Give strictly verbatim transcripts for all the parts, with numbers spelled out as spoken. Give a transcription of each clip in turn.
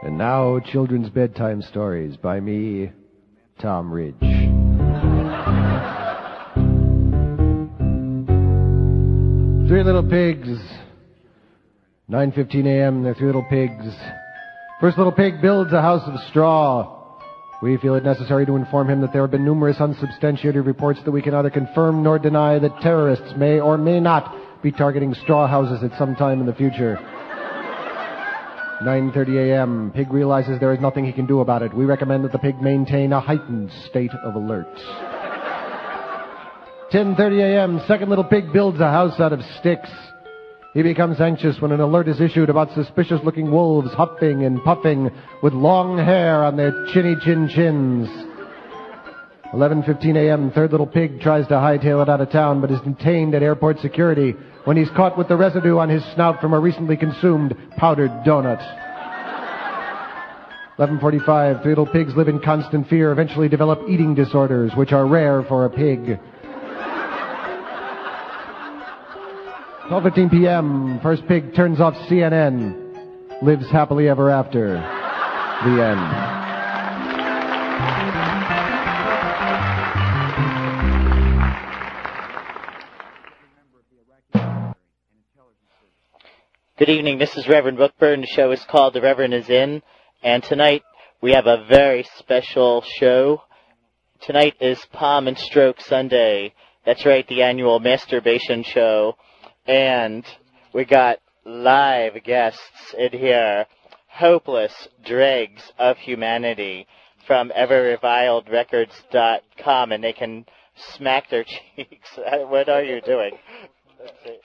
And now, children's bedtime stories by me, Tom Ridge. Three little pigs. nine fifteen a.m., they're three little pigs. First little pig builds a house of straw. We feel it necessary to inform him that there have been numerous unsubstantiated reports that we can neither confirm nor deny that terrorists may or may not be targeting straw houses at some time in the future. nine thirty a.m., pig realizes there is nothing he can do about it. We recommend that the pig maintain a heightened state of alert. ten thirty a.m., second little pig builds a house out of sticks. He becomes anxious when an alert is issued about suspicious-looking wolves huffing and puffing with long hair on their chinny chin chins. eleven fifteen a.m., third little pig tries to hightail it out of town but is detained at airport security when he's caught with the residue on his snout from a recently consumed powdered donut. eleven forty-five, three little pigs live in constant fear, eventually develop eating disorders, which are rare for a pig. twelve fifteen p.m., first pig turns off C N N, lives happily ever after. The end. Good evening, this is Reverend Bookburn. The show is called The Reverend Is In, and tonight we have a very special show. Tonight is Palm and Stroke Sunday. That's right, the annual masturbation show. And we got live guests in here, hopeless dregs of humanity from ever reviled records dot com, and they can smack their cheeks. What are you doing? Let's see.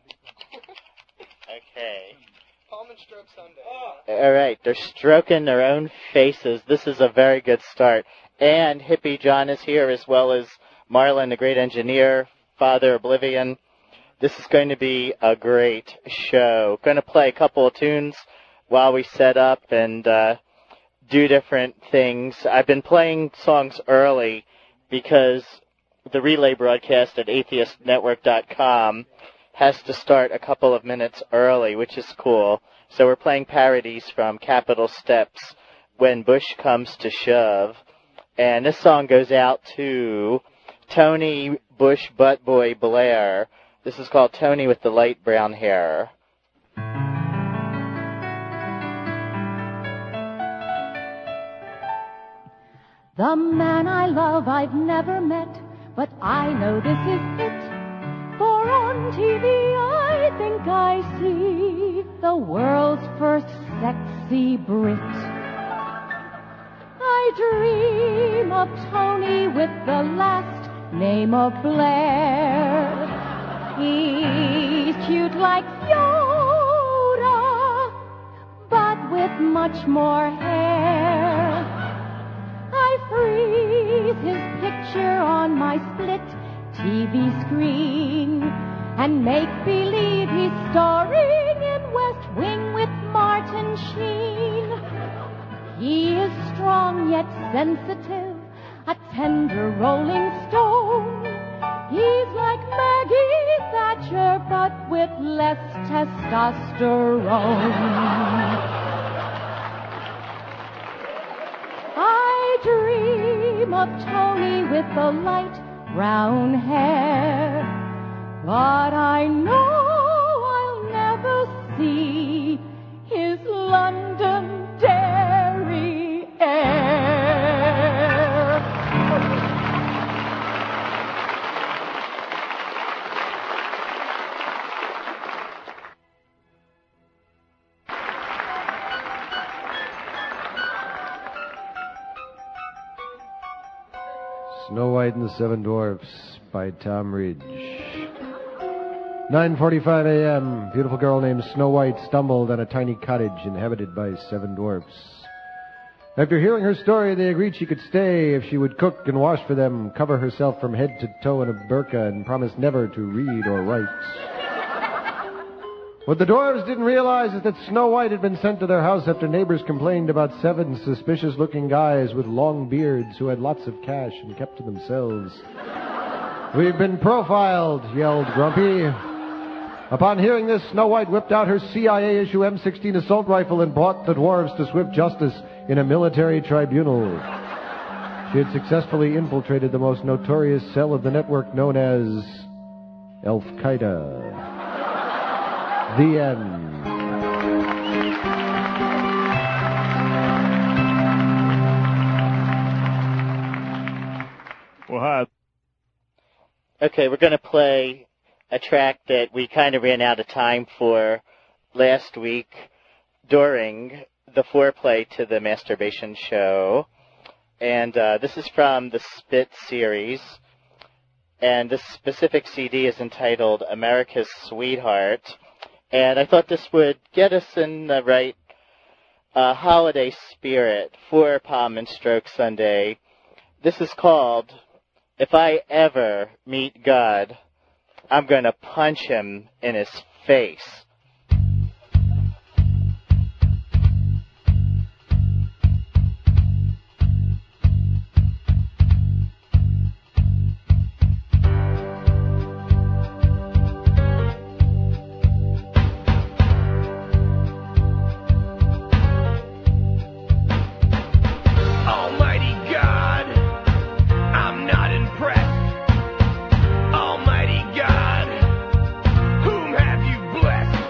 Okay. Palm and Stroke Sunday. All right, they're stroking their own faces. This is a very good start. And Hippie John is here, as well as Marlon, the great engineer, Father Oblivion. This is going to be a great show. Going to play a couple of tunes while we set up and uh, do different things. I've been playing songs early because the relay broadcast at atheist network dot com has to start a couple of minutes early, which is cool. So we're playing parodies from Capitol Steps, When Bush Comes to Shove. And this song goes out to Tony Bush Buttboy Blair. This is called Tony with the Light Brown Hair. The man I love I've never met, but I know this is it. For on T V I think I see the world's first sexy Brit. I dream of Tony with the last name of Blair. He's cute like Yoda, but with much more hair. I freeze his picture on my split T V screen and make believe he's starring in West Wing with Martin Sheen. He is strong yet sensitive, a tender rolling stone. He's like Maggie Thatcher, but with less testosterone. I dream of Tony with the light brown hair, but I know I'll never see his London dairy air. Snow White and the Seven Dwarfs by Tom Ridge. nine forty-five a.m., beautiful girl named Snow White stumbled on a tiny cottage inhabited by seven dwarfs. After hearing her story, they agreed she could stay if she would cook and wash for them, cover herself from head to toe in a burqa, and promise never to read or write. What the dwarves didn't realize is that Snow White had been sent to their house after neighbors complained about seven suspicious-looking guys with long beards who had lots of cash and kept to themselves. "We've been profiled," yelled Grumpy. Upon hearing this, Snow White whipped out her C I A-issue M sixteen assault rifle and brought the dwarves to swift justice in a military tribunal. She had successfully infiltrated the most notorious cell of the network known as Al-Qaeda. The end. What? Okay, we're going to play a track that we kind of ran out of time for last week during the foreplay to the masturbation show. And uh, this is from the Spit series. And this specific C D is entitled America's Sweetheart. And I thought this would get us in the right uh, holiday spirit for Palm and Stroke Sunday. This is called If I Ever Meet God, I'm going to punch him in his face. Almighty God, whom have you blessed?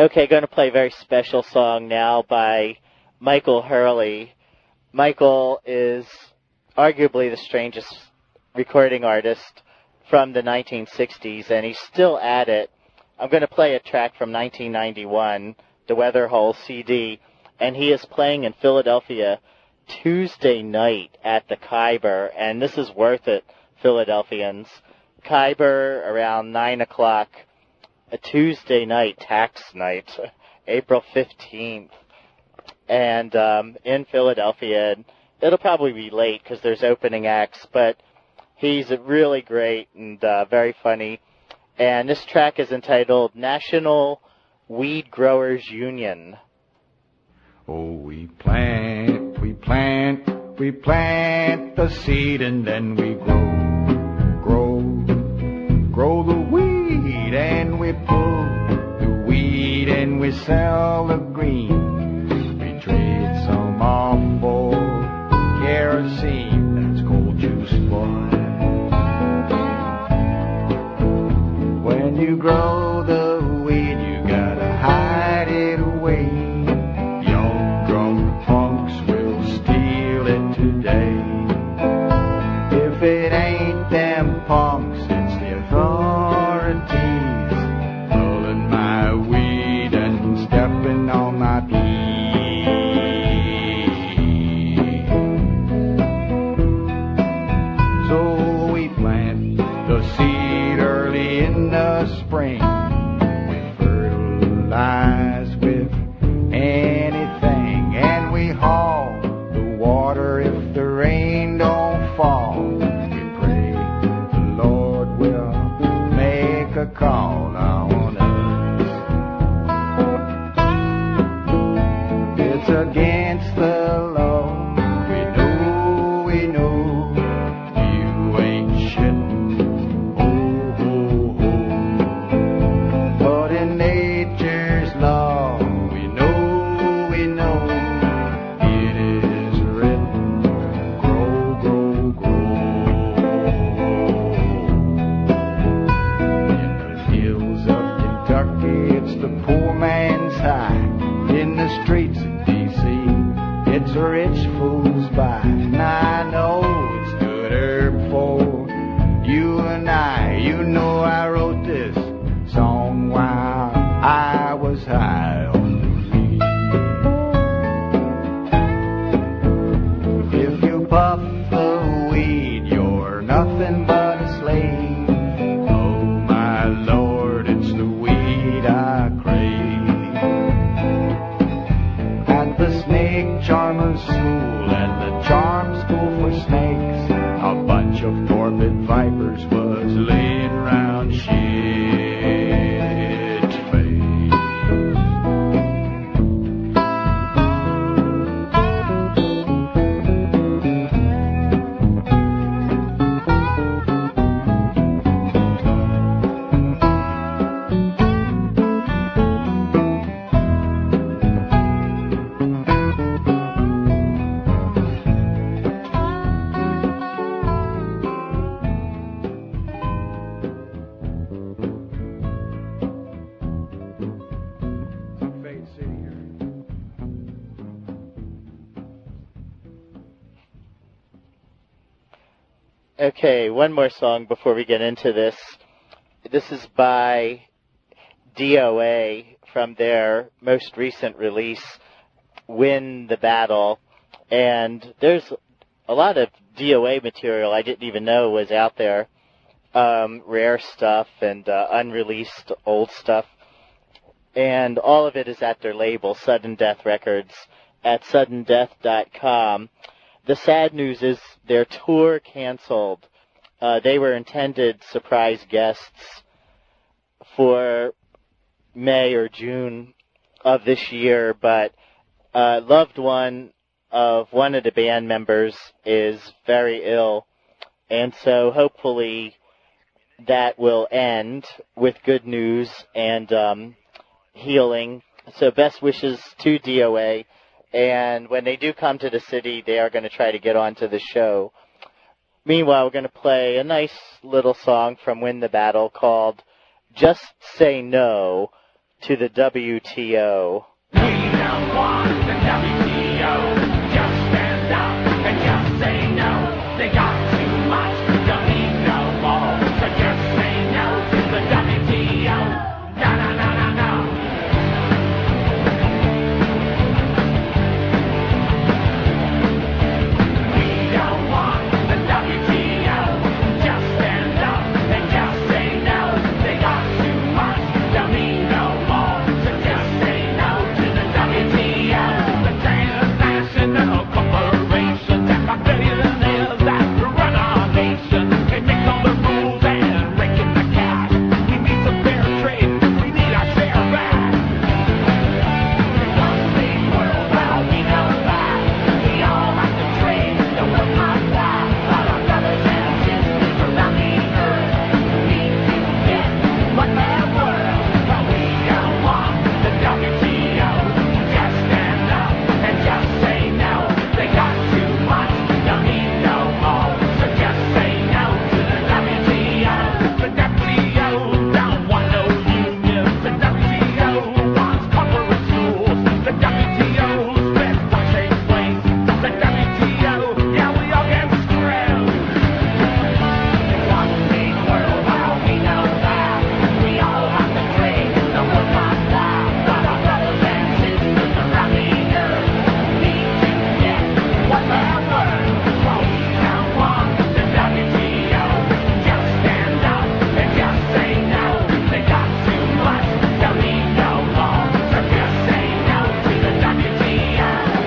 Okay, going to play a very special song now by Michael Hurley. Michael is arguably the strangest recording artist from the nineteen sixties, and he's still at it. I'm going to play a track from nineteen ninety-one, the Weatherhole C D, and he is playing in Philadelphia Tuesday night at the Khyber, and this is worth it, Philadelphians. Khyber around nine o'clock, a Tuesday night, tax night, April fifteenth, and um, in Philadelphia. It'll probably be late because there's opening acts, but he's really great and uh, very funny. And this track is entitled National Weed Growers Union. Oh, we plant, we plant, we plant the seed and then we grow, grow, grow the weed and we pull the weed and we sell the green. We trade some off for kerosene, that's cold juice, boy. When you grow the weed, you gotta hide it away. Young drunk punks will steal it today. If it ain't them punks, it's the authorities pulling my weed and stepping on my pee. So we plant the seed early in the spring. We fertilize with anything, and we haul the water if the rain don't fall. We pray the Lord will make a call on us. It's against the law. We know, we know, you ain't shit. Streets of D C, it's a rich fool's buy, and I know it's good herb for you and I. You know I wrote this song while I was high on the weed. If you puff the weed, you're nothing but a slave. Oh my Lord, it's the weed I crave. The snake charmer's school and the charm school for snakes, a bunch of torpid vipers was laying round shit's face. Okay, one more song before we get into this. This is by D O A from their most recent release, Win the Battle. And there's a lot of D O A material I didn't even know was out there. Um, rare stuff and uh, unreleased old stuff. And all of it is at their label, Sudden Death Records, at sudden death dot com. The sad news is their tour canceled. Uh, they were intended surprise guests for May or June of this year, but a loved one of one of the band members is very ill, and so hopefully that will end with good news and um, healing. So best wishes to D O A. And when they do come to the city, they are going to try to get onto the show. Meanwhile, we're going to play a nice little song from Win the Battle called Just Say No to the W T O. We don't want the W T O. Just stand up and just say no. They got too much, don't need no more. So just say no to the W T O. No, no, no, no, no. We don't want the W T O. Just stand up and just say no. They got too much, don't need no more. So just say no to the W T O. The transnational corporations and my billionaires that run our nation. They make all the rules and rake in the cash. We need some fair trade. We need our share back. One big world, well, we know that. We all have to trade. No one like that. But our brothers and sisters around the earth need to get what they're worth. But we don't want the W T O. Just stand up and just say no. They got too much, don't need no more. So just say no to the W T O. The W T O don't want no unions. The W T O wants corporate rules. The W T O's best what takes place. The W T O, yeah, we all get screwed. One big world, well, we know that. We all have to trade, no one like that. But our brothers and sisters around the earth need to get what they're worth. Well, we don't want the W T O. Just stand up and just say no. They got too much, don't need no more. So just say no to the W T O.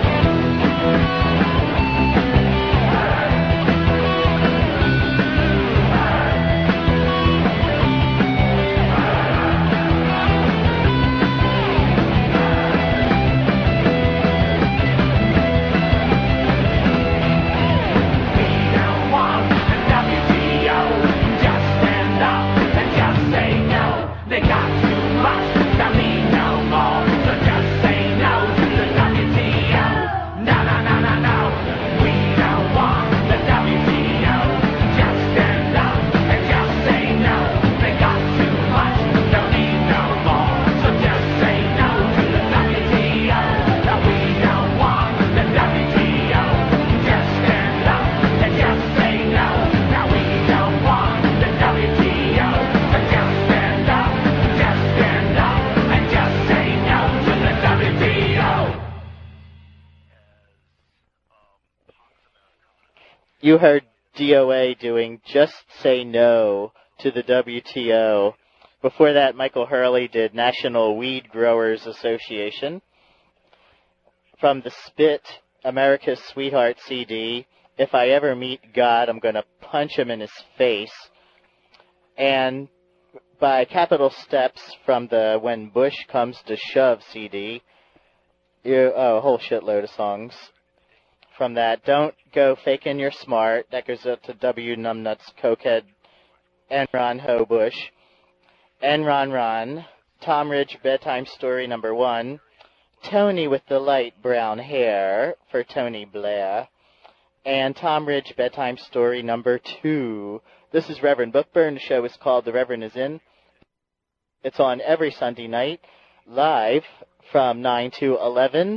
We don't want the W T O. Just stand up and just say no. They got too much, don't need no more. So just say no to the W T O. No, no, no, no, no. We don't want the W T O. Just stand up and just say no. They got too much, don't need no more. So just say no to the W T O. No, we don't want the W T O. Just stand up and just say no. No, we don't want the W T O. So just stand up, just stand up, and just say no to the W T O. You heard D O A doing Just Say No to the W T O. Before that, Michael Hurley did National Weed Growers Association. From the Spit, America's Sweetheart C D, If I Ever Meet God, I'm Gonna Punch Him in His Face. And by Capital Steps from the When Bush Comes to Shove C D, you, oh, a whole shitload of songs. From that, Don't Go Faking You're Smart, that goes up to W. Numbnuts, Cokehead, Enron Ho Bush, Enron Ron, Tom Ridge Bedtime Story number one, Tony with the Light Brown Hair for Tony Blair, and Tom Ridge Bedtime Story number two. This is Reverend Bookburn. The show is called The Reverend Is In. It's on every Sunday night, live from nine to eleven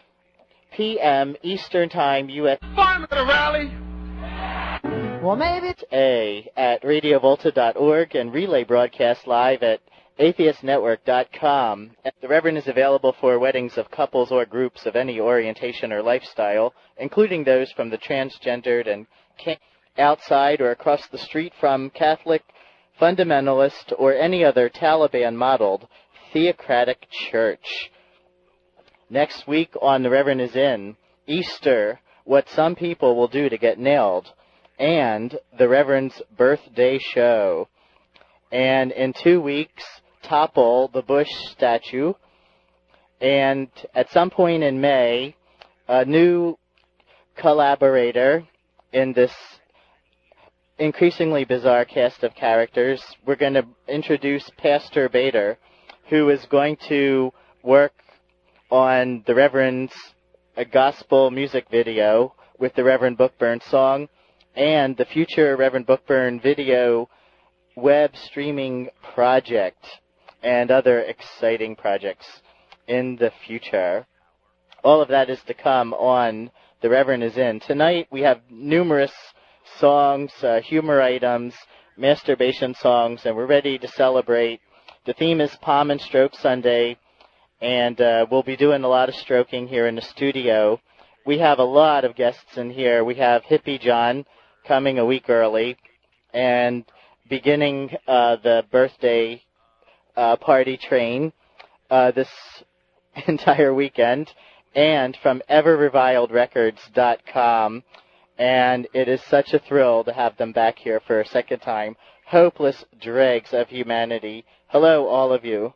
p.m. Eastern Time, U S Fun at a rally. Well, maybe it's A at radio volta dot org and relay broadcast live at atheist network dot com. The Reverend is available for weddings of couples or groups of any orientation or lifestyle, including those from the transgendered and outside or across the street from Catholic, fundamentalist, or any other Taliban-modeled theocratic church. Next week on The Reverend Is In, Easter, what some people will do to get nailed, and the Reverend's birthday show. And in two weeks, topple the Bush statue. And at some point in May, a new collaborator in this increasingly bizarre cast of characters. We're going to introduce Pastor Bader, who is going to work on the Reverend's a gospel music video with the Reverend Bookburn song and the future Reverend Bookburn video web streaming project. and other exciting projects in the future. All of that is to come on The Reverend is In. Tonight we have numerous songs, uh, humor items, masturbation songs, and we're ready to celebrate. The theme is Palm and Stroke Sunday, and uh, we'll be doing a lot of stroking here in the studio. We have a lot of guests in here. We have Hippie John coming a week early, and beginning uh, the birthday uh, party train uh, this entire weekend, and from ever reviled records dot com. And it is such a thrill to have them back here for a second time. Hopeless Dregs of Humanity. Hello, all of you.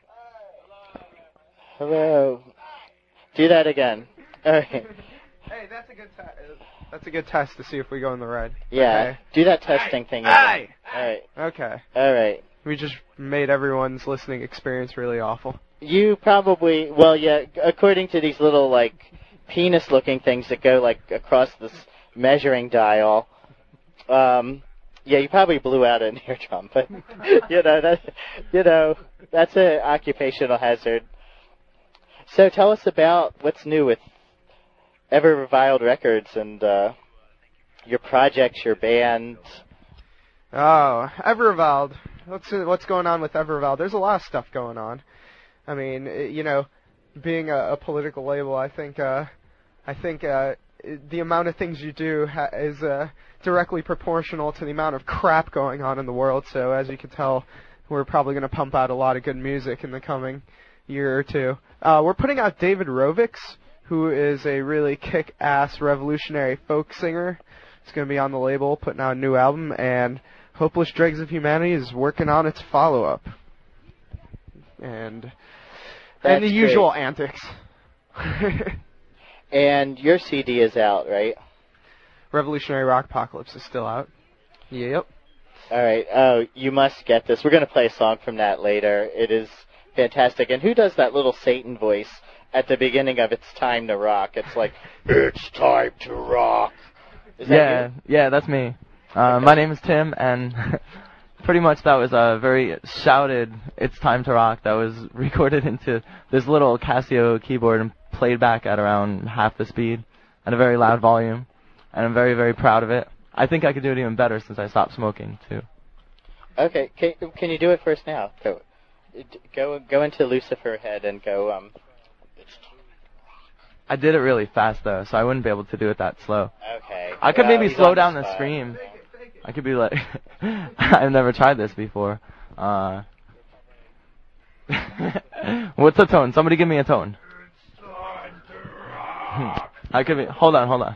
Hello. Do that again. All right. Hey, that's a good te- that's a good test to see if we go in the red. Yeah. Okay. Do that testing thing again. Hey! All right. Okay. All right. We just made everyone's listening experience really awful. You probably, well, yeah, according to these little, like, penis-looking things that go, like, across this measuring dial, um, yeah, you probably blew out an eardrum, but, you know, that, you know, that's an occupational hazard. So tell us about what's new with Ever Reviled Records and, uh, your projects, your band. Oh, Evervald. What's what's going on with Evervald? There's a lot of stuff going on. I mean, it, you know, being a, a political label, I think uh, I think uh, the amount of things you do ha- is uh, directly proportional to the amount of crap going on in the world. So as you can tell, we're probably going to pump out a lot of good music in the coming year or two. Uh, we're putting out David Rovix, who is a really kick-ass revolutionary folk singer. He's going to be on the label, putting out a new album, and Hopeless Dregs of Humanity is working on its follow-up. And That's and the great. usual antics. And your C D is out, right? Revolutionary Rock Apocalypse is still out. Yep. All right. Oh, you must get this. We're going to play a song from that later. It is fantastic. And who does that little Satan voice at the beginning of It's Time to Rock? It's like, it's time to rock. Is that Yeah, you? yeah, that's me. Uh, my name is Tim, and pretty much that was a very shouted It's Time to Rock that was recorded into this little Casio keyboard and played back at around half the speed at a very loud volume, and I'm very, very proud of it. I think I could do it even better since I stopped smoking, too. Okay. Can, can you do it first now? Go, go, go into Lucifer Head and go, um... I did it really fast, though, so I wouldn't be able to do it that slow. Okay. I could Well, maybe he's slow on down the the spot. scream. I could be like, I've never tried this before. Uh, what's the tone? Somebody give me a tone. I could be, hold on, hold on.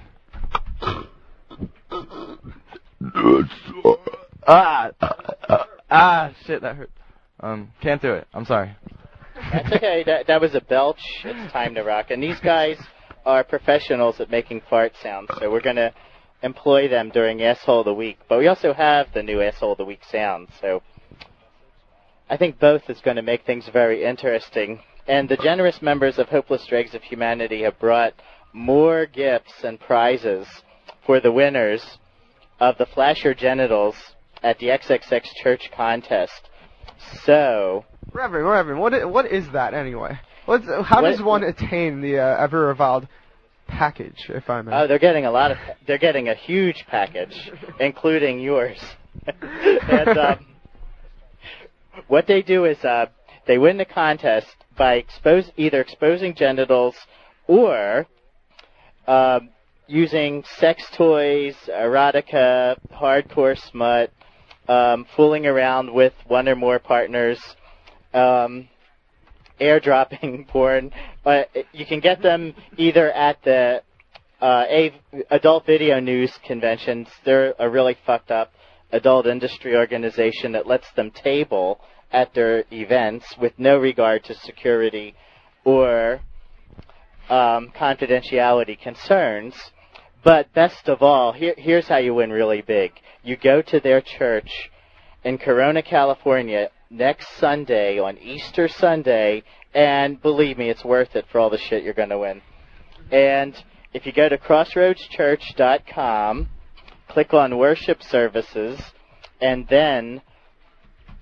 ah, ah, shit, that hurt. Um, can't do it. I'm sorry. That's okay. That, that was a belch. It's Time to Rock. And these guys are professionals at making fart sounds, so we're going to employ them during Asshole of the Week. But we also have the new Asshole of the Week sound, so I think both is going to make things very interesting. And the generous members of Hopeless Dregs of Humanity have brought more gifts and prizes for the winners of the Flasher Genitals at the X X X Church contest. So... Reverend, Reverend, what is, what is that anyway? What's, how What- does one attain the uh, Ever Reviled package, if I may? Oh, they're getting a lot of. They're getting a huge package, including yours. and um, what they do is uh, they win the contest by expose either exposing genitals or um, using sex toys, erotica, hardcore smut, um, fooling around with one or more partners. Um, airdropping porn. Uh, you can get them either at the uh, a- Adult Video News conventions. They're a really fucked up adult industry organization that lets them table at their events with no regard to security or um, confidentiality concerns. But best of all, here, here's how you win really big. You go to their church in Corona, California, next Sunday, on Easter Sunday, and believe me, it's worth it for all the shit you're going to win. And if you go to crossroads church dot com, click on Worship Services, and then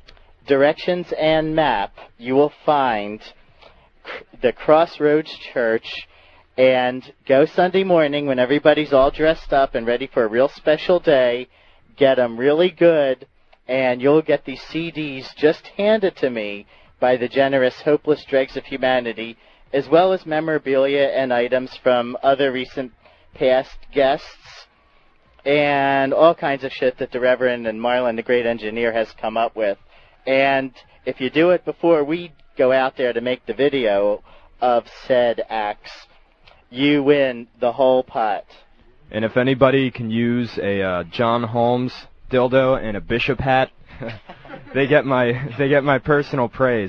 directions and map, you will find the Crossroads Church, and go Sunday morning when everybody's all dressed up and ready for a real special day. Get them really good, and you'll get these C Ds just handed to me by the generous Hopeless Dregs of Humanity, as well as memorabilia and items from other recent past guests, and all kinds of shit that the Reverend and Marlon, the great engineer, has come up with. And if you do it before we go out there to make the video of said acts, you win the whole pot. And if anybody can use a uh, John Holmes dildo and a bishop hat, they get my they get my personal praise.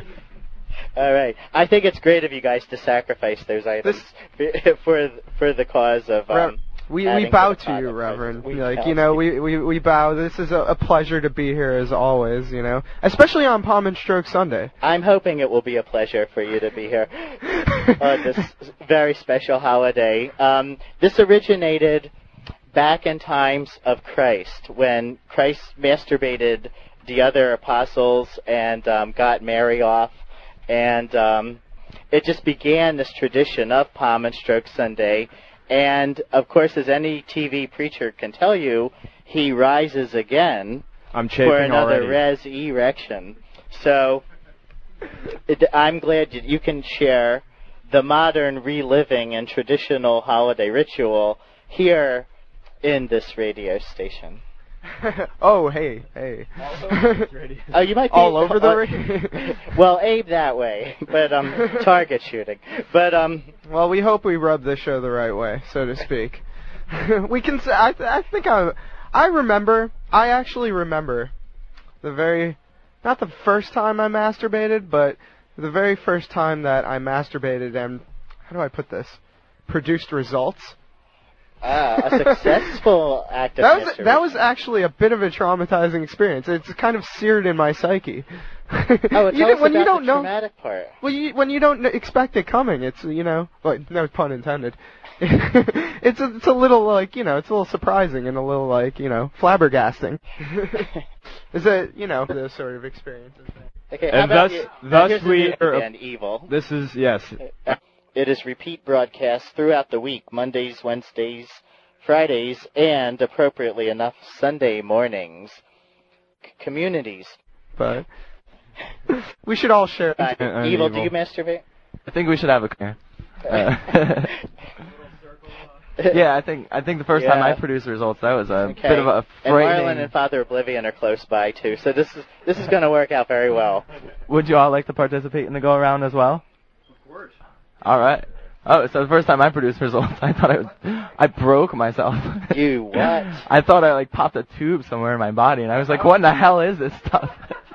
All right. I think it's great of you guys to sacrifice those items for for the cause of. Um, we we bow to you, Reverend. Like you know, we, we we bow. This is a, a pleasure to be here as always. You know, especially on Palm and Stroke Sunday. I'm hoping it will be a pleasure for you to be here on this very special holiday. Um, this originated back in times of Christ, when Christ masturbated the other apostles and um, got Mary off. And um, it just began this tradition of Palm and Stroke Sunday. And, of course, as any T V preacher can tell you, he rises again I'm for another already. res erection. So it, I'm glad that you can share the modern reliving and traditional holiday ritual here in this radio station. Oh, hey, hey. Oh, you might be all over the uh, radio. Well, aim that way, but um, target shooting. But um, well, we hope we rub the show the right way, so to speak. We can. Say, I, th- I think I. I remember. I actually remember the very, not the first time I masturbated, but the very first time that I masturbated and, how do I put this, produced results. Ah, a successful act of that was masturbation. that was actually a bit of a traumatizing experience. It's kind of seared in my psyche. Oh, you tell know, us when about you don't the know, traumatic part. well, you, when you don't kn- expect it coming, it's you know, well, no pun intended. it's a, it's a little like you know, it's a little surprising and a little like you know, flabbergasting. Is it you know those sort of experiences? Okay, how And about thus, you? thus Here's the we new are. band, Evil. This is yes. It is repeat broadcasts throughout the week, Mondays, Wednesdays, Fridays, and, appropriately enough, Sunday mornings. C- communities. But we should all share. Uh, Uh, evil, evil. do you masturbate? I think we should have a. Uh, yeah, I think I think the first time I Yeah. produced results, that was a Okay. bit of a And frightening. Marlon and Father Oblivion are close by, too, so this is this is going to work out very well. Would you all like to participate in the go around as well? Of course. All right. Oh, so the first time I produced results, I thought I was, I broke myself. You what? I thought I like popped a tube somewhere in my body, and I was like, "What in the hell is this stuff?"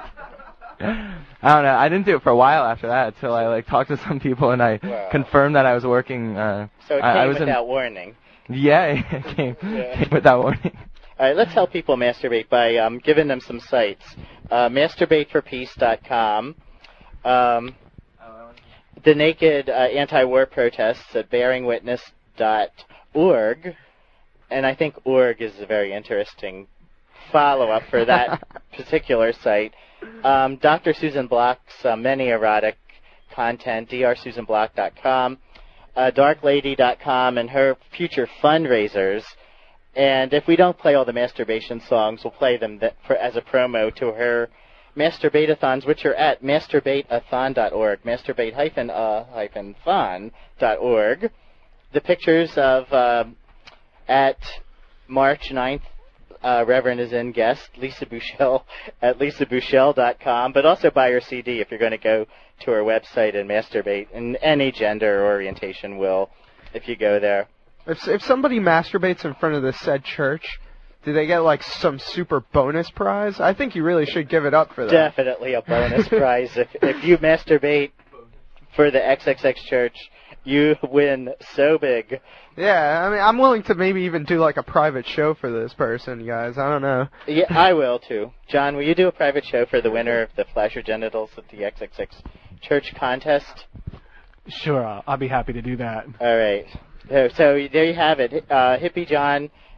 I don't know. I didn't do it for a while after that until I like talked to some people and I Wow. confirmed that I was working. Uh, So it I, came I was without in, warning. Yeah, it came, Yeah. came without warning. All right, let's help people masturbate by um, giving them some sites. Uh, masturbate for peace dot com. Um, the naked uh, anti-war protests at bearing witness dot org. And I think org is a very interesting follow-up for that particular site. Um, Doctor Susan Block's uh, many erotic content, d r susan block dot com. Uh, dark lady dot com and her future fundraisers. And if we don't play all the masturbation songs, we'll play them th- for, as a promo to her masturbate-a-thons, which are at masturbate a thon dot org, masturbate a thon dot org. The pictures of, uh, at March ninth, uh, Reverend is in guest, Lisa Bouchel at lisa bouchel dot com, but also buy her C D if you're going to go to her website and masturbate, and any gender orientation will if you go there. If if somebody masturbates in front of the said church, do they get like some super bonus prize? I think you really should give it up for that. Definitely a bonus prize. If if you masturbate for the X X X Church, you win so big. Yeah, I mean, I'm willing to maybe even do like a private show for this person, guys. I don't know. Yeah, I will too. John, will you do a private show for the winner of the Flasher Genitals at the X X X Church contest? Sure, I'll, I'll be happy to do that. All right. So, so there you have it. Uh, Hippie John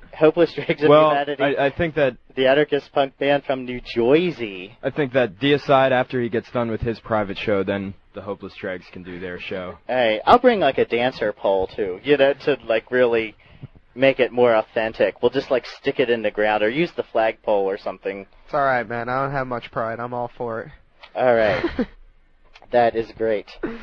Hopeless Dregs of Well, Humanity, I, I think that the anarchist punk band from New Jersey. I think that Deicide, after he gets done with his private show, then the Hopeless Dregs can do their show. Hey, I'll bring like a dancer pole too, you know, to like really make it more authentic. We'll just like stick it in the ground or use the flagpole or something. It's all right, man. I don't have much pride. I'm all for it. All right, that is great.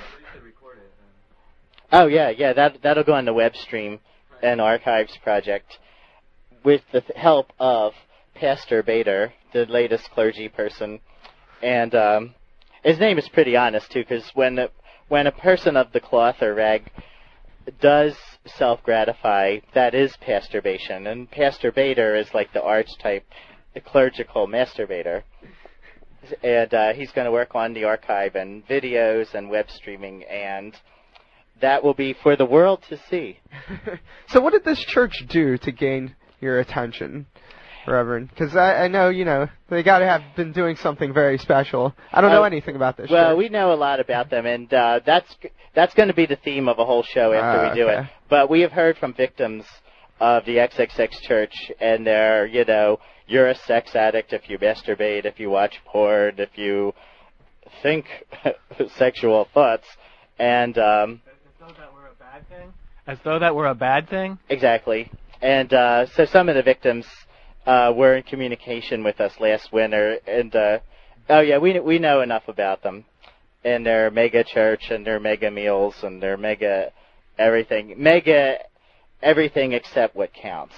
Oh yeah, yeah, that that'll go on the web stream and archives project with the th- help of Pastor Bader, the latest clergy person, and um, his name is pretty honest too, because when a, when a person of the cloth or rag does self-gratify, that is pasturbation, and Pastor Bader is like the archetype, the clerical masturbator, and uh, he's going to work on the archive and videos and web streaming, and that will be for the world to see. So what did this church do to gain your attention, Reverend? Because I, I know, you know, they got to have been doing something very special. I don't know Uh, anything about this Well, church. we know a lot about them, and uh, that's that's going to be the theme of a whole show after Ah, we do okay. it. But we have heard from victims of the X X X Church, and they're, you know, you're a sex addict if you masturbate, if you watch porn, if you think sexual thoughts, and um, As though that were a bad thing? As though that were a bad thing? exactly. And uh, so some of the victims uh, were in communication with us last winter, and uh, oh yeah, we we know enough about them, and their mega church, and their mega meals, and their mega everything, mega everything except what counts.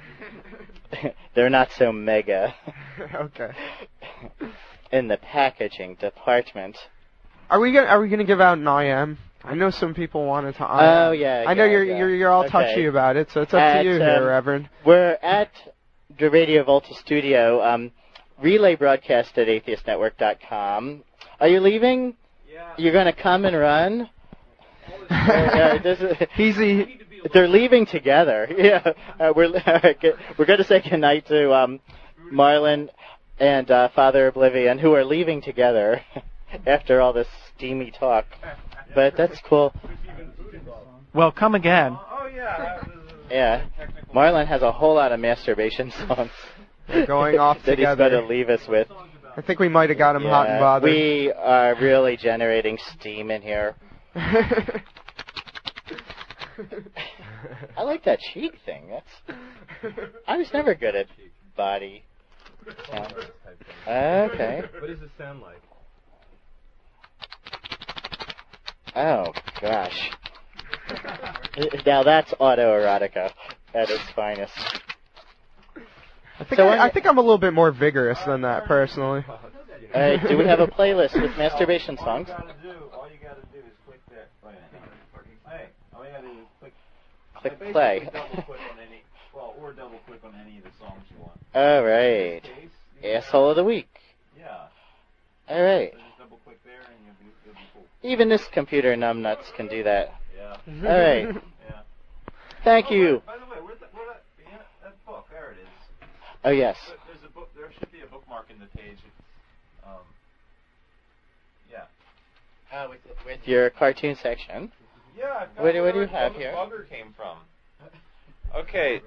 They're not so mega Okay. in the packaging department. Are we gonna Are we gonna give out an I M? I know some people wanted to. I M. Oh, yeah, I know yeah, you're yeah. you're you're all Okay. touchy about it, so it's up At, to you um, here, Reverend. We're at the Radio Volta studio, um, relay broadcast at atheist network dot com. Are you leaving? Yeah. You're going to come and run? uh, this is, Easy. they're leaving together. Yeah, uh, we're all right, good. We're going to say goodnight to um, Marlon and uh, Father Oblivion, who are leaving together after all this steamy talk. But that's cool. Well, come again. Yeah, Marlon has a whole lot of masturbation songs. They're going off that together. he's going to leave us with. I think we might have got him hot and Yeah, bothered. we are really generating steam in here. I like that cheek thing. That's. I was never good at body sounds. Okay. What does it sound like? Oh gosh. Now that's autoerotica at its finest. I think So I, when- I think I'm a little bit more vigorous than that, personally. Uh, do we have a playlist with masturbation songs? All you gotta do is click that. Wait a minute. Hey, all you gotta do is click. Click basically play. double click on any. Well, or double click on any of the songs you want. All right. Asshole of the week. Yeah. All right. So just double click there and you'll be, you'll be cool. Even this computer numbnuts can do that. Yeah. All right. Yeah. Thank you. By the way, where's that? Where that? Yeah, that book. There it is. Oh yes. But there's a book. There should be a bookmark in the page. It's, um. Yeah. Uh, with, with your cartoon section. Yeah. I found What do- what do where you have the here? Bugger came from. Okay.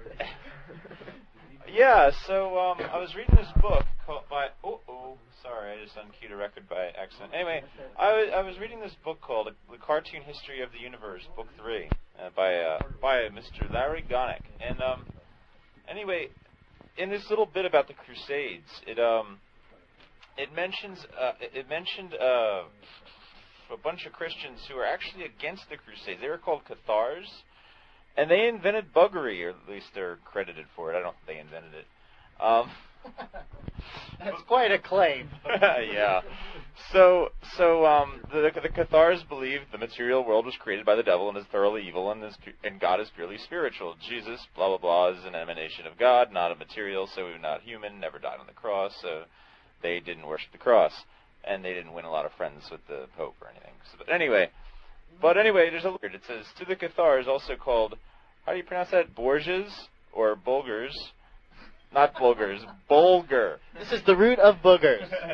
Yeah. So um, I was reading this book called by. Oh, oh. Sorry, I just uncued a record by accident. Anyway, I was I was reading this book called The Cartoon History of the Universe, Book Three, uh, by uh, by Mister Larry Gonick. And um, anyway, in this little bit about the Crusades, it um, it mentions uh, it, it mentioned uh, a bunch of Christians who are actually against the Crusades. They were called Cathars, and they invented buggery, or at least they're credited for it. I don't think they invented it. Um, That's quite a claim. yeah. So, so um, the, the Cathars believed the material world was created by the devil and is thoroughly evil, and, is, and God is purely spiritual. Jesus, blah blah blah, is an emanation of God, not a material, so not human, never died on the cross. So they didn't worship the cross, and they didn't win a lot of friends with the Pope or anything. So, but anyway, but anyway, there's a word. It says to the Cathars, also called, how do you pronounce that? Borgias or Bulgars? Not Bulgars, Bulgar. This is the root of boogers.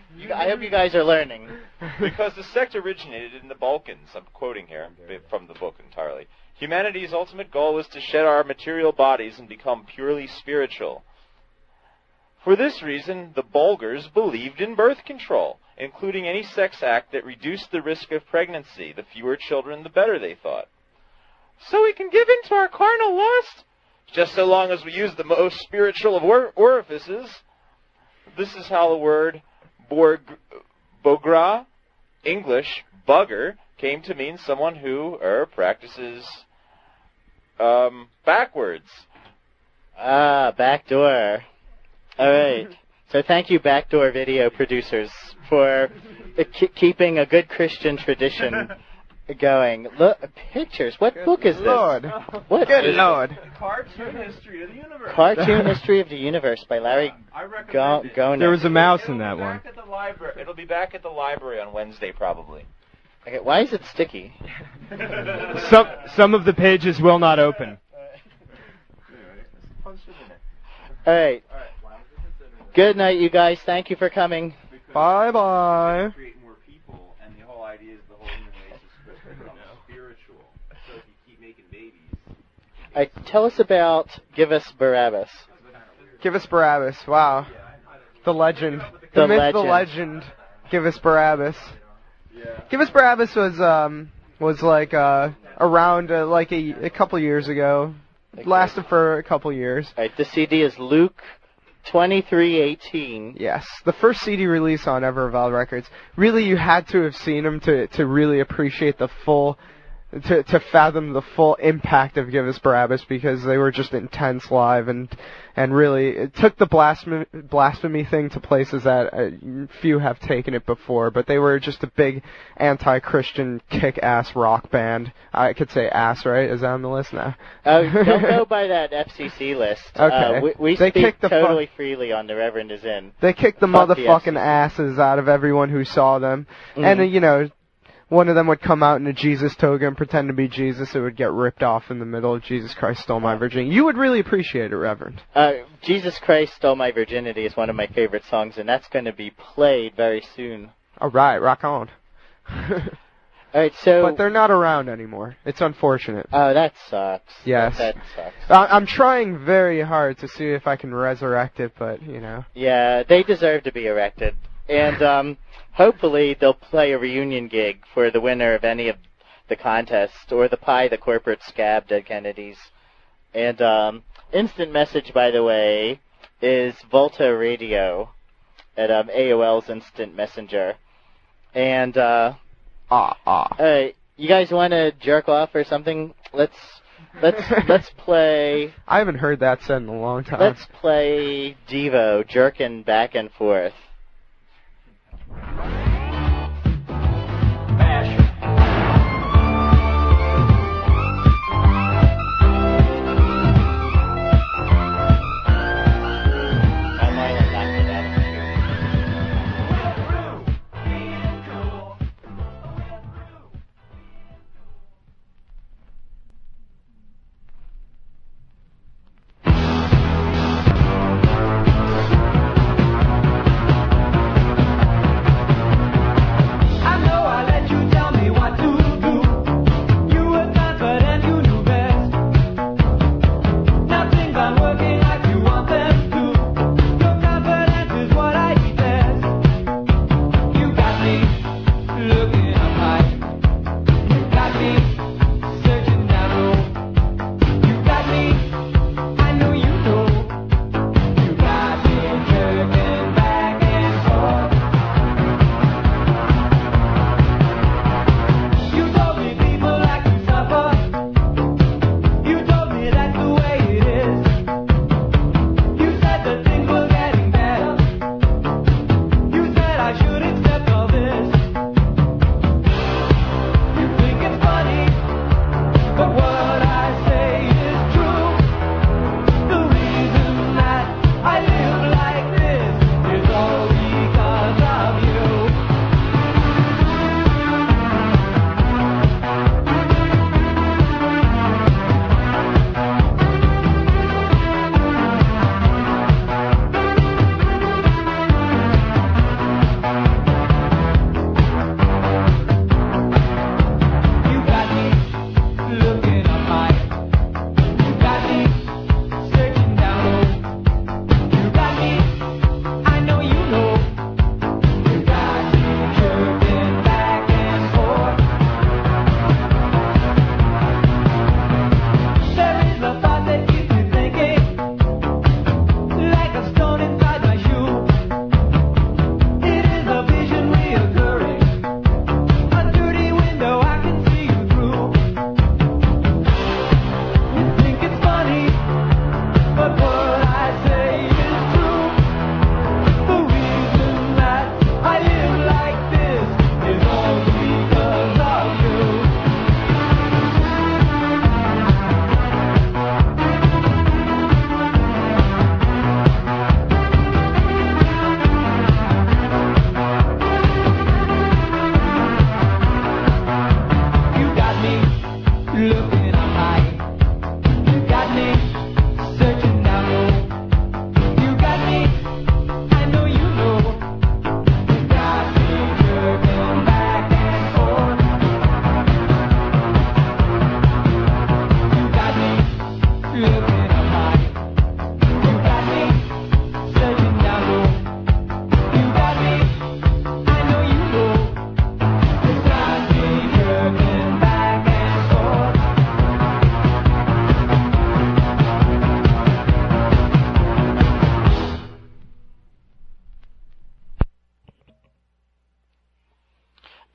You, I hope you guys are learning. Because the sect originated in the Balkans. I'm quoting here from the book entirely. Humanity's ultimate goal was to shed our material bodies and become purely spiritual. For this reason, the Bulgars believed in birth control, including any sex act that reduced the risk of pregnancy. The fewer children, the better, they thought. So we can give in to our carnal lust? Just so long as we use the most spiritual of or- orifices. This is how the word borg, bogra, English, bugger, came to mean someone who er, practices um, backwards. Ah, backdoor. All right. So thank you, backdoor video producers, for uh, k- keeping a good Christian tradition going. Look, pictures. What Good book is this? Lord. What Good is Lord. The Cartoon History of the Universe. Cartoon History of the Universe by Larry I recommend Go- it. Gonek. There was a mouse It'll in that be one. back at the library. It'll be back at the library on Wednesday, probably. Okay, why is it sticky? Some some of the pages will not open. All right. Good night, you guys. Thank you for coming. Bye bye. Create more people, and the whole idea is the whole human race is supposed to become spiritual. So if you keep making babies. All right, tell us about Give Us Barabbas. Give us Barabbas. Wow. The legend. The, The myth, legend. the legend. Give us Barabbas. Give us Barabbas was um was like uh around uh, like a, a couple years ago. It lasted for a couple years. All right, the C D is Luke twenty-three eighteen. Yes, the first C D release on Everval Records. Really, you had to have seen them to to really appreciate the full, to to fathom the full impact of Give Us Barabbas, because they were just intense live, and and really it took the blasphemy blasphemy thing to places that uh, few have taken it before. But they were just a big anti-Christian kick-ass rock band. I could say ass, right? Is that on the list now? Oh, don't go by that F C C list. Okay. Uh, we we They speak kicked the fu- totally freely on The Reverend Is In. They kicked the Fuck the motherfucking F C C. asses out of everyone who saw them. Mhm. And, uh, you know, one of them would come out in a Jesus toga and pretend to be Jesus. It would get ripped off in the middle of Jesus Christ Stole My Virginity. You would really appreciate it, Reverend. Uh, Jesus Christ Stole My Virginity is one of my favorite songs, and that's going to be played very soon. All right, rock on. All right, so... But they're not around anymore. It's unfortunate. Oh, that sucks. Yes. That, that sucks. I- I'm trying very hard to see if I can resurrect it, but, you know. Yeah, they deserve to be erected. And um, hopefully they'll play a reunion gig for the winner of any of the contests, or the pie the corporate scab Dead Kennedys. And um, instant message, by the way, is Volta Radio at um, A O L's Instant Messenger. And, uh, ah, ah. Uh, you guys want to jerk off or something? Let's, let's, let's play... I haven't heard that said in a long time. Let's play Devo, jerking back and forth. Thank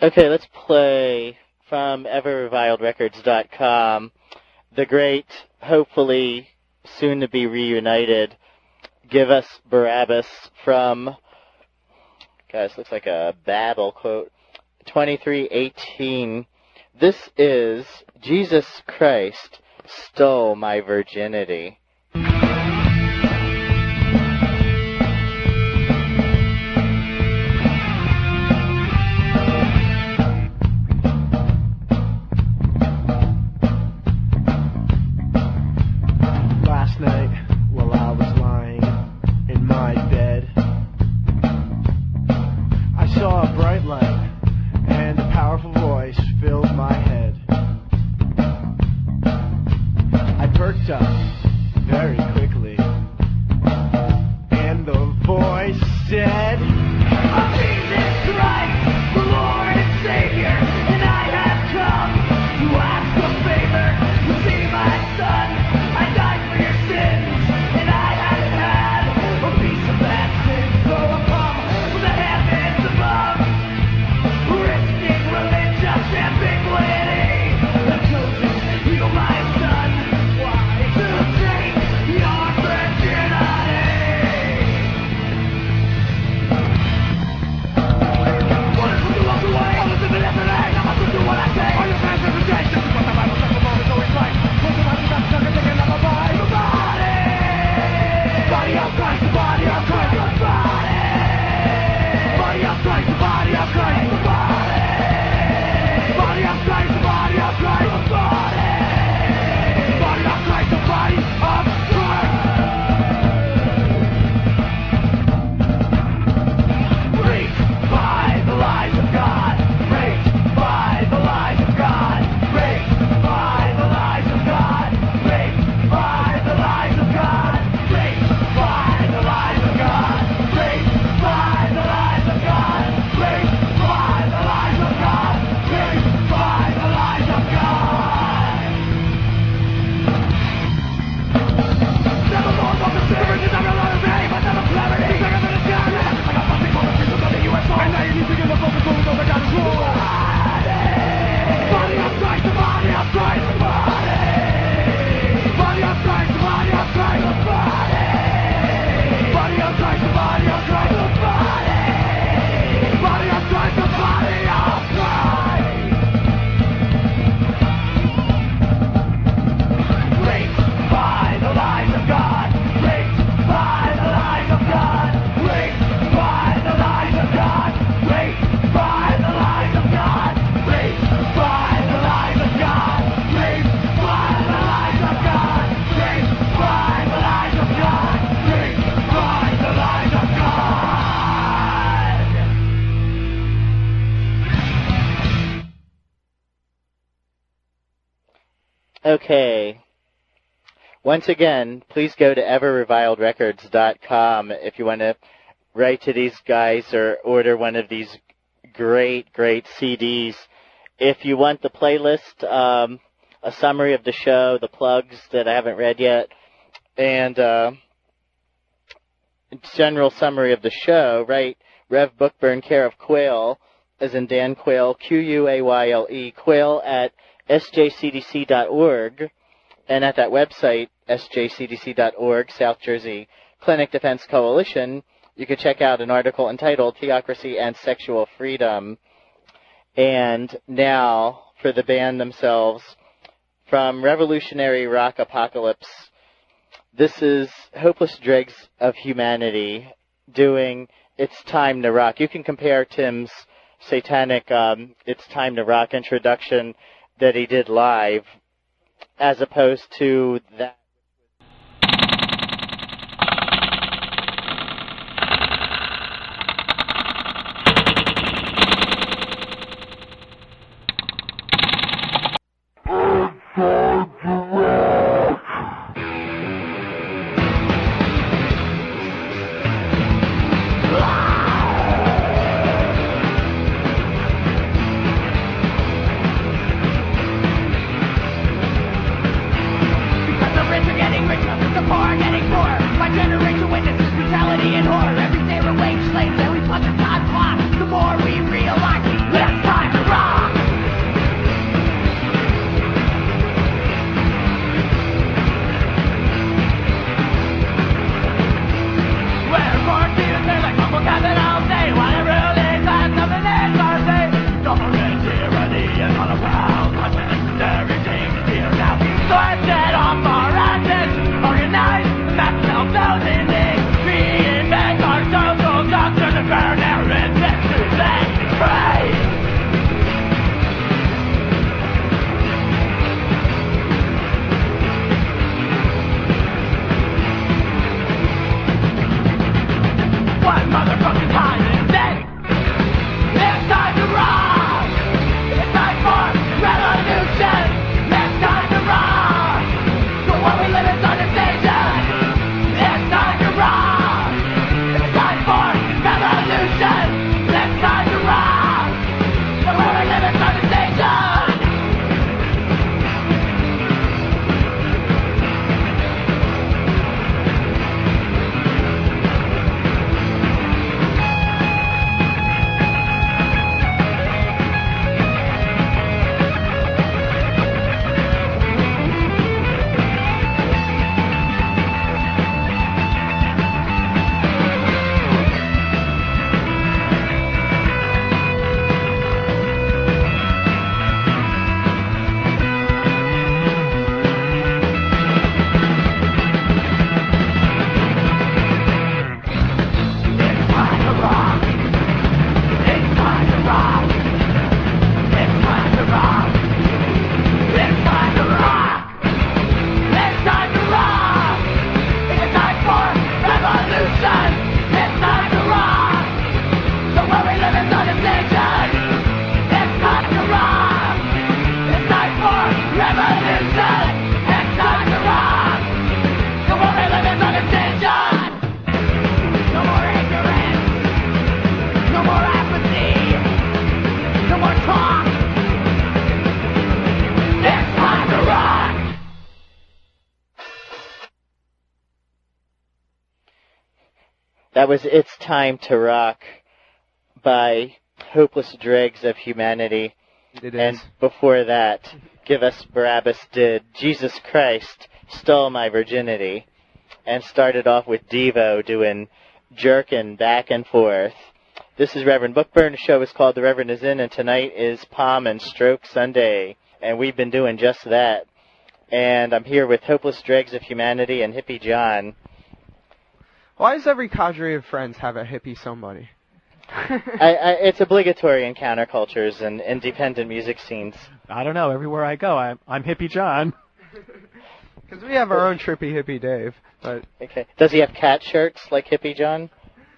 Okay, let's play from ever reviled records dot com. The great, hopefully soon to be reunited, Give Us Barabbas from, guys, looks like a Babel quote, twenty-three eighteen. This is Jesus Christ Stole My Virginity. Last night, while I was lying in my bed, I saw a bright light and a powerful voice filled my head. I perked up very quickly, and the voice said, "I'm Jesus Christ, the Lord and Savior, and I have come to ask a favor. You see, my son, I died for your sins, and I haven't had a piece of that sin, so I come from the heavens above, risking religious ambiguity. I've chosen you, my son, why? To take your virginity." Wanna put you off the way? I'll listen to yesterday. I'm gonna do what I say. All your fans every day. This is what the Bible says. The moment always right. Close your eyes, you got to suck it, thinking of a body. The body! Body of Christ, the body of Christ, the body! Body of Christ, the body of Christ, the body! Body of Christ, the body of Christ, the body! Body of Christ, the body of Christ! Raped by the lies of God. Raped by the lies of God. Raped by the lies of God. Raped by the lies of God. Raped by the lies of God. Raped by the lies of God. Raped by the lies of God. Raped by the lies of God. Never more from the spirit, it's never lot of name, but never clarity. It's never been a sky. I got nothing more than people of the U S O. And now you need to give the focus over the God's rule. Body of Christ, the body of Christ, the body. Body of Christ, the body of Christ, the body. Body of Christ, the body of Christ, the body. Body of Christ, the body of Christ. Raped by the lies of God. Raped by the lies of God. Raped by the lies of God. Raped by the lies of God. Raped by the lies of God. Raped by the lies of God. Raped by the lies of God. Raped by the lies of God. Okay. Once again, please go to ever reviled records dot com if you want to write to these guys or order one of these great, great C Ds. If you want the playlist, um, a summary of the show, the plugs that I haven't read yet, and uh, general summary of the show, right? Rev Bookburn, care of Quayle, as in Dan Quayle, Q U A Y L E, Quayle at S J C D C dot org, and at that website, S J C D C dot org, South Jersey Clinic Defense Coalition, you can check out an article entitled Theocracy and Sexual Freedom. And now, for the band themselves, from Revolutionary Rock Apocalypse, this is Hopeless Dregs of Humanity doing It's Time to Rock. You can compare Tim's satanic um, It's Time to Rock introduction that he did live as opposed to that. Every day we're wage slaves and we punch a time clock. The more we realize, less time Revolution! It's time to rock! The world we live is under tension! No more ignorance! No more apathy! No more talk! It's time to rock! That was It's Time to Rock by Hopeless Dregs of Humanity. It and is. before that, Give Us Barabbas did Jesus Christ Stole My Virginity, and started off with Devo doing Jerkin' Back and Forth. This is Reverend Bookburn. The show is called The Reverend Is In, and tonight is Palm and Stroke Sunday, and we've been doing just that. And I'm here with Hopeless Dregs of Humanity and Hippie John. Why does every cadre of friends have a hippie somebody? I, I, it's obligatory in countercultures and independent music scenes. I don't know. Everywhere I go, I'm, I'm Hippie John. Because we have our own trippy hippie Dave. But Okay. Does he have cat shirts like Hippie John?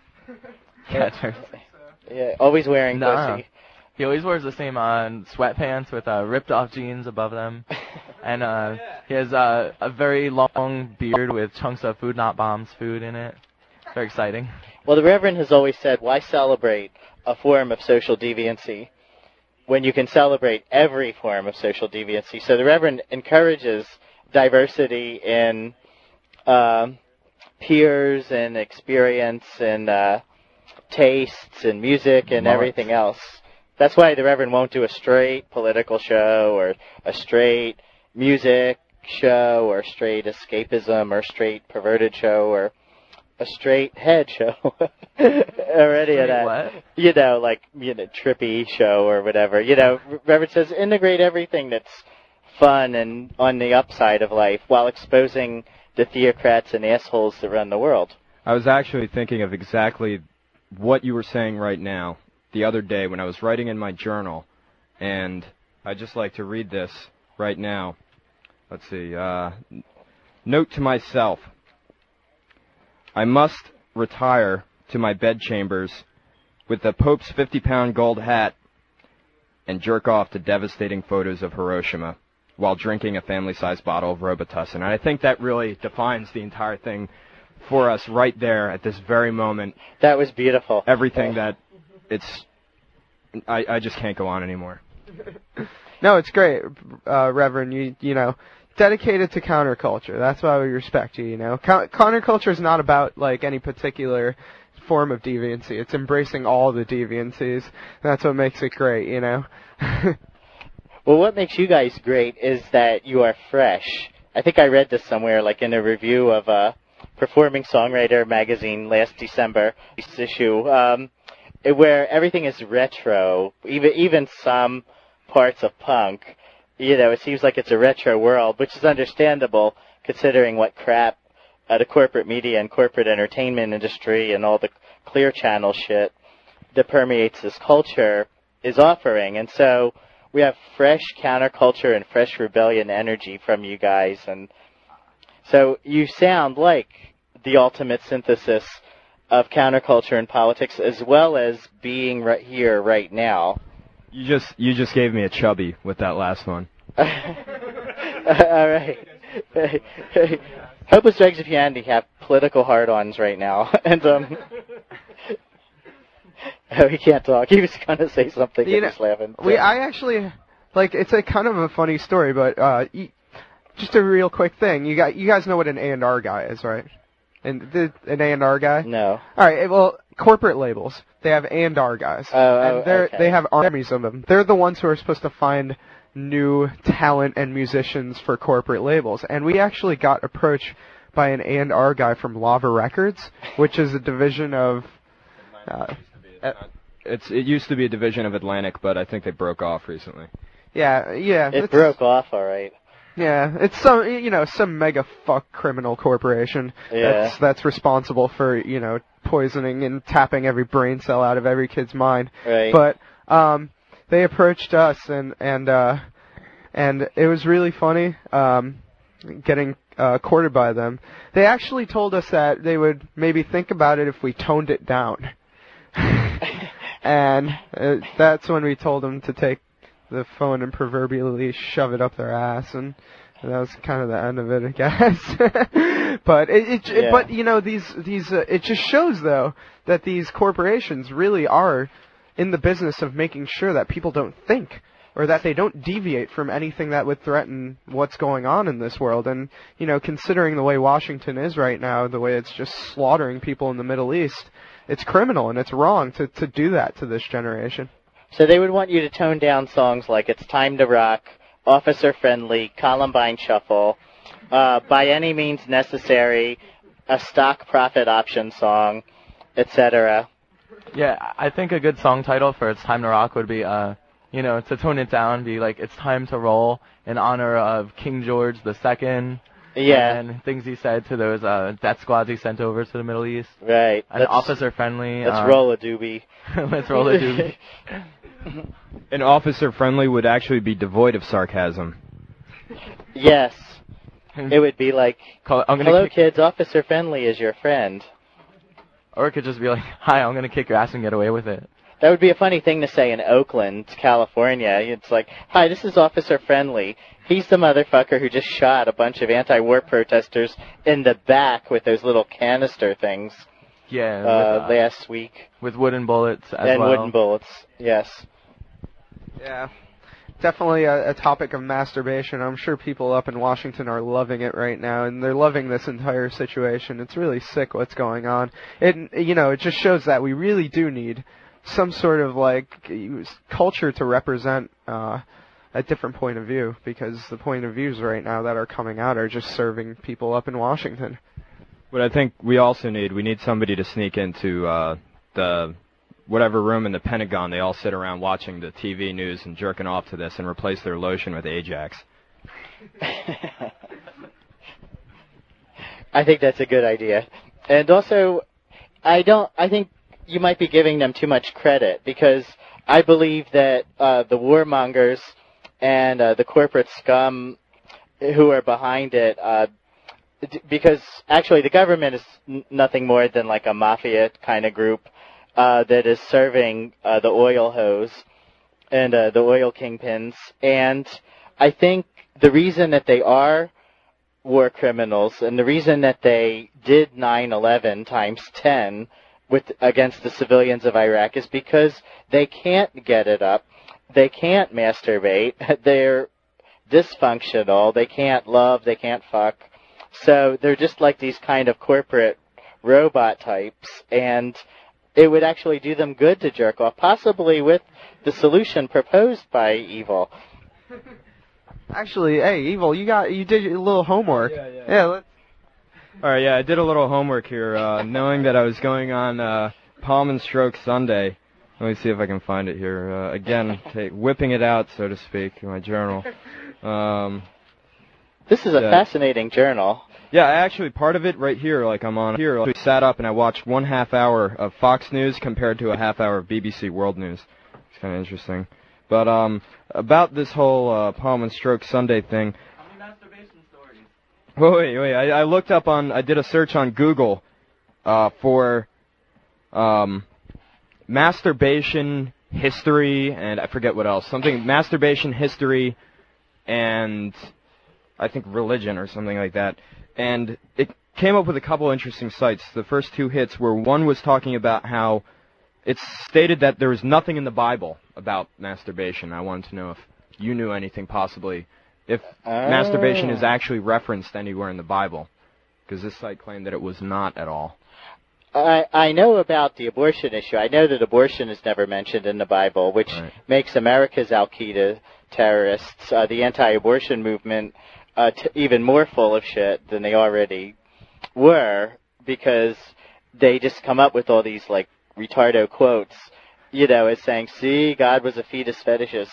Cat shirts. Yeah, always wearing Nah. pussy. He always wears the same uh, sweatpants with uh, ripped-off jeans above them, and uh, he has uh, a very long beard with chunks of Food Not Bombs food in it. Very exciting. Well, the Reverend has always said, why celebrate a form of social deviancy when you can celebrate every form of social deviancy? So the Reverend encourages diversity in uh, peers and experience and uh, tastes and music and Love it. everything else. That's why the Reverend won't do a straight political show or a straight music show or straight escapism or straight perverted show or a straight head show or any of that. What? You know, like, you know, trippy show or whatever. You know, Reverend says integrate everything that's fun and on the upside of life while exposing the theocrats and assholes that run the world. I was actually thinking of exactly what you were saying right now the other day when I was writing in my journal, and I'd just like to read this right now. Let's see. Uh, note to myself. I must retire to my bedchambers with the Pope's fifty-pound gold hat and jerk off to devastating photos of Hiroshima while drinking a family-sized bottle of Robitussin. And I think that really defines the entire thing for us right there at this very moment. That was beautiful. Everything that it's... I, I just can't go on anymore. no, it's great, uh, Reverend. You you know, dedicated to counterculture. That's why we respect you. You know, Coun- counterculture is not about like any particular form of deviancy. It's embracing all the deviancies. That's what makes it great. You know. Well, what makes you guys great is that you are fresh. I think I read this somewhere, like in a review of a Performing Songwriter magazine last December, this issue, um, where everything is retro, even even some parts of punk. You know, it seems like it's a retro world, which is understandable considering what crap uh, the corporate media and corporate entertainment industry and all the clear channel shit that permeates this culture is offering. And so we have fresh counterculture and fresh rebellion energy from you guys. And so you sound like the ultimate synthesis of counterculture and politics, as well as being right here, right now. You just you just gave me a chubby with that last one. All right. Hopeless Dregs of Humanity have political hard-ons right now, and um, oh, he can't talk. He was going to say something. You and know, he's laughing. we I actually like it's a kind of a funny story, but uh, y- just a real quick thing. You got you guys know what an A and R guy is, right? And the, an A and R guy? No. All right. Well, corporate labels, they have A and R guys. Oh, oh, and they're, okay. they have armies of them. They're the ones who are supposed to find new talent and musicians for corporate labels. And we actually got approached by an A and R guy from Lava Records, which is a division of... Uh, It's it used to be a division of Atlantic, but I think they broke off recently. yeah, yeah. It it's- broke off, all right. Yeah, it's some you know some mega fuck criminal corporation Yeah. that's that's responsible for you know poisoning and tapping every brain cell out of every kid's mind. Right. But um, they approached us and and uh, and it was really funny um, getting uh, courted by them. They actually told us that they would maybe think about it if we toned it down. And uh, that's when we told them to take the phone and proverbially shove it up their ass, and that was kind of the end of it, I guess. But it, it, it Yeah. but you know, these these uh, it just shows though that these corporations really are in the business of making sure that people don't think, or that they don't deviate from anything that would threaten what's going on in this world. And, you know, considering the way Washington is right now, the way it's just slaughtering people in the Middle East, it's criminal and it's wrong to, to do that to this generation. So they would want you to tone down songs like It's Time to Rock, Officer Friendly, Columbine Shuffle, uh, By Any Means Necessary, a stock profit option song, et cetera. Yeah, I think a good song title for It's Time to Rock would be, uh, you know, to tone it down, be like, It's Time to Roll, in honor of King George the Second. Yeah. And things he said to those uh, death squads he sent over to the Middle East. Right. And Let's- officer friendly. Let's um, roll a doobie. let's roll a doobie. An officer friendly would actually be devoid of sarcasm. Yes. It would be like, Call, I'm gonna hello kick, kids, Officer Friendly is your friend. Or it could just be like, hi, I'm going to kick your ass and get away with it. That would be a funny thing to say in Oakland, California. It's like, hi, this is Officer Friendly. He's the motherfucker who just shot a bunch of anti-war protesters in the back with those little canister things Yeah. uh, with, uh, last week. with wooden bullets as and well. wooden bullets, yes. Yeah. Definitely a, a topic of masturbation. I'm sure people up in Washington are loving it right now, and they're loving this entire situation. It's really sick what's going on. It, you know, it just shows that we really do need some sort of, like, culture to represent uh, a different point of view, because the point of views right now that are coming out are just serving people up in Washington. What I think we also need, we need somebody to sneak into uh, the whatever room in the Pentagon they all sit around watching the T V news and jerking off to this, and replace their lotion with Ajax. I think that's a good idea. And also, I don't, I think you might be giving them too much credit, because I believe that uh, the warmongers and uh, the corporate scum who are behind it, uh, d- because actually the government is n- nothing more than like a mafia kind of group uh, that is serving uh, the oil hose and uh, the oil kingpins. And I think the reason that they are war criminals and the reason that they did nine eleven times ten with against the civilians of Iraq is because they can't get it up. They can't masturbate. They're dysfunctional. They can't love. They can't fuck. So they're just like these kind of corporate robot types, and it would actually do them good to jerk off, possibly with the solution proposed by Evil. Actually, hey, Evil, you got you did a little homework. Yeah, yeah. Yeah, let's All right, yeah, I did a little homework here, uh, knowing that I was going on uh, Palm and Stroke Sunday. Let me see if I can find it here. Uh, again, take, whipping it out, so to speak, in my journal. Um, This is a Yeah. fascinating journal. yeah, I actually, part of it right here, like I'm on here, I sat up and I watched one half hour of Fox News compared to a half hour of B B C World News. It's kind of interesting. But um, about this whole uh, Palm and Stroke Sunday thing. How many masturbation stories? Wait, wait, wait. I, I looked up on, I did a search on Google uh, for um, masturbation history, and I forget what else. Something, masturbation history, and I think religion or something like that. And it came up with a couple interesting sites. The first two hits were, one was talking about how it's stated that there is nothing in the Bible about masturbation. I wanted to know if you knew anything possibly, if masturbation is actually referenced anywhere in the Bible, because this site claimed that it was not at all. I, I know about the abortion issue. I know that abortion is never mentioned in the Bible, which Right. makes America's Al-Qaeda terrorists, uh, the anti-abortion movement, uh, t- even more full of shit than they already were, because they just come up with all these, like, retardo quotes, you know, as saying, see, God was a fetus fetishist.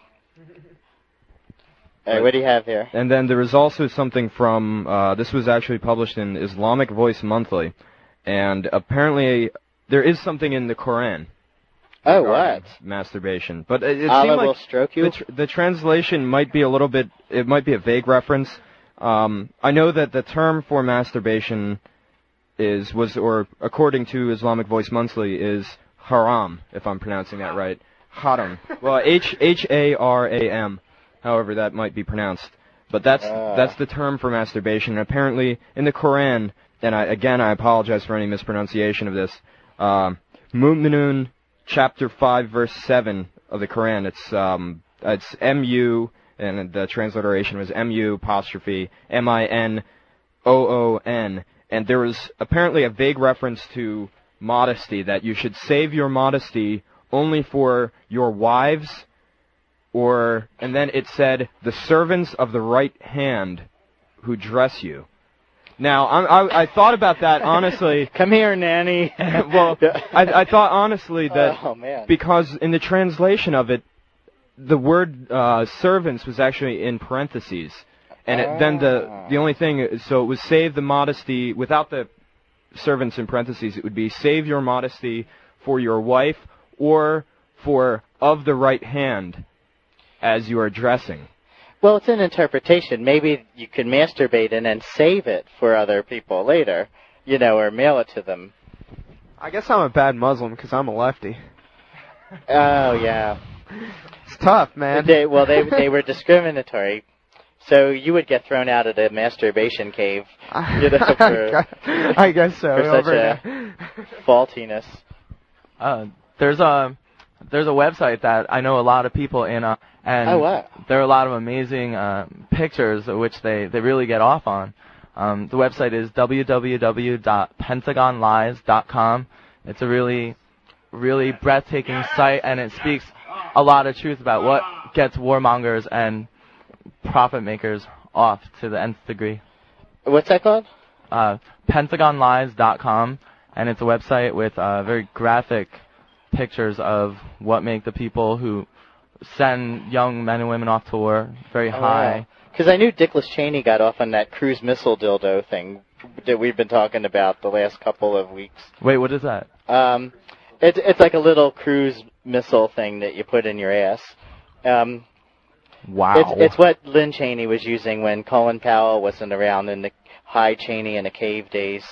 All right, what do you have here? And then there was also something from, uh, this was actually published in Islamic Voice Monthly, and apparently there is something in the Quran. Oh, regarding what? Masturbation. But it, it Allah seemed will like stroke you? the, tr- the translation might be a little bit, it might be a vague reference. Um, I know that the term for masturbation is, was, or according to Islamic Voice Monthly, is haram, if I'm pronouncing that right. haram. Well, H H A R A M, however that might be pronounced. But that's Ah. that's the term for masturbation. And apparently, in the Quran, and I, again, I apologize for any mispronunciation of this. Um, Mu'minun, chapter five, verse seven of the Quran. It's um, it's M U, and the transliteration was M U apostrophe M I N O O N. And there was apparently a vague reference to modesty, that you should save your modesty only for your wives, or, and then it said, the servants of the right hand who dress you. Now, I, I, I thought about that, honestly. Come here, nanny. Well, I, I thought, honestly, that Oh, man. because in the translation of it, the word uh, servants was actually in parentheses. And it, then the the only thing, so it was save the modesty, without the servants in parentheses, it would be save your modesty for your wife or for of the right hand as you are dressing. Well, it's an interpretation. Maybe you can masturbate and then save it for other people later, you know, or mail it to them. I guess I'm a bad Muslim because I'm a lefty. Oh, yeah. It's tough, man. They, well, they they were discriminatory. So you would get thrown out of the masturbation cave, you know, for, I guess so. for such over a faultiness. Uh, there's a there's a website that I know a lot of people in, uh, and Oh, wow. there are a lot of amazing uh, pictures which they, they really get off on. Um, the website is w w w dot pentagon lies dot com. It's a really really breathtaking site, and it speaks a lot of truth about what gets warmongers and profit makers off to the nth degree. What's that called? Uh, pentagon lies dot com, and it's a website with uh, very graphic pictures of what make the people who send young men and women off to war very high. Because I knew Dickless Cheney got off on that cruise missile dildo thing that we've been talking about the last couple of weeks. Wait, what is that? Um, it's it's like a little cruise missile thing that you put in your ass. Um, Wow. It's, it's what Lynn Cheney was using when Colin Powell wasn't around in the high Cheney in the cave days.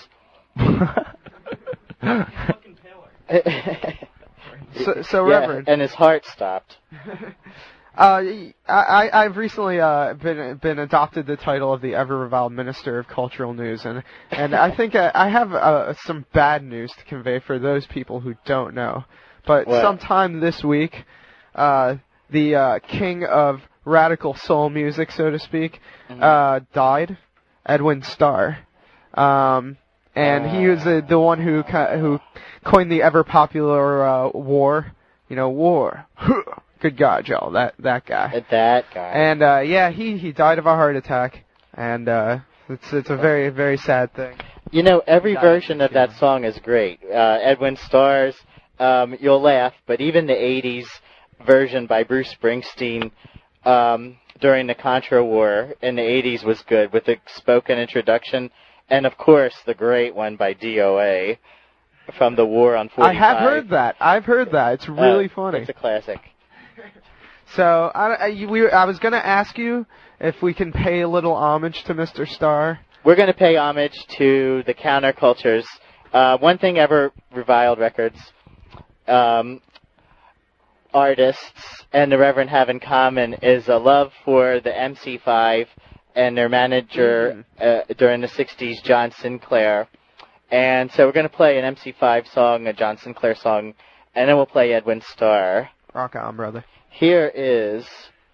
So, so yeah, Reverend. and his heart stopped. Uh, I, I've recently uh, been been adopted the title of the ever reviled Minister of Cultural News, and and I think uh, I have uh, some bad news to convey for those people who don't know. But What? sometime this week, uh, the uh, king of radical soul music, so to speak, Mm-hmm. uh, died, Edwin Starr. Um, and he was uh, the one who co- who coined the ever popular uh, war, you know, war. Good God, Joe, that that guy. That guy. And uh, yeah, he he died of a heart attack, and uh, it's it's a very very sad thing. You know, every Got version it. of that song is great. Uh, Edwin Starr's, um, you'll laugh, but even the eighties version by Bruce Springsteen um, during the Contra War in the eighties was good, with the spoken introduction, and of course the great one by D O A from the War on forty-five. I have heard that. I've heard that. It's really Uh, funny. It's a classic. So I, I, you- we, I was going to ask you if we can pay a little homage to Mister Starr. We're going to pay homage to the countercultures. Uh, one thing Ever Reviled Records um, artists and the Reverend have in common is a love for the M C five and their manager uh, during the sixties, John Sinclair. And so we're going to play an M C five song, a John Sinclair song, and then we'll play Edwin Starr. Rock on, brother. Here is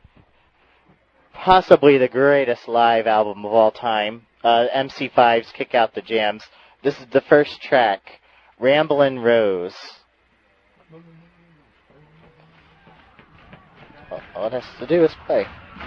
possibly the greatest live album of all time, uh, M C five's Kick Out the Jams. This is the first track, Ramblin' Rose. All it has to do is play.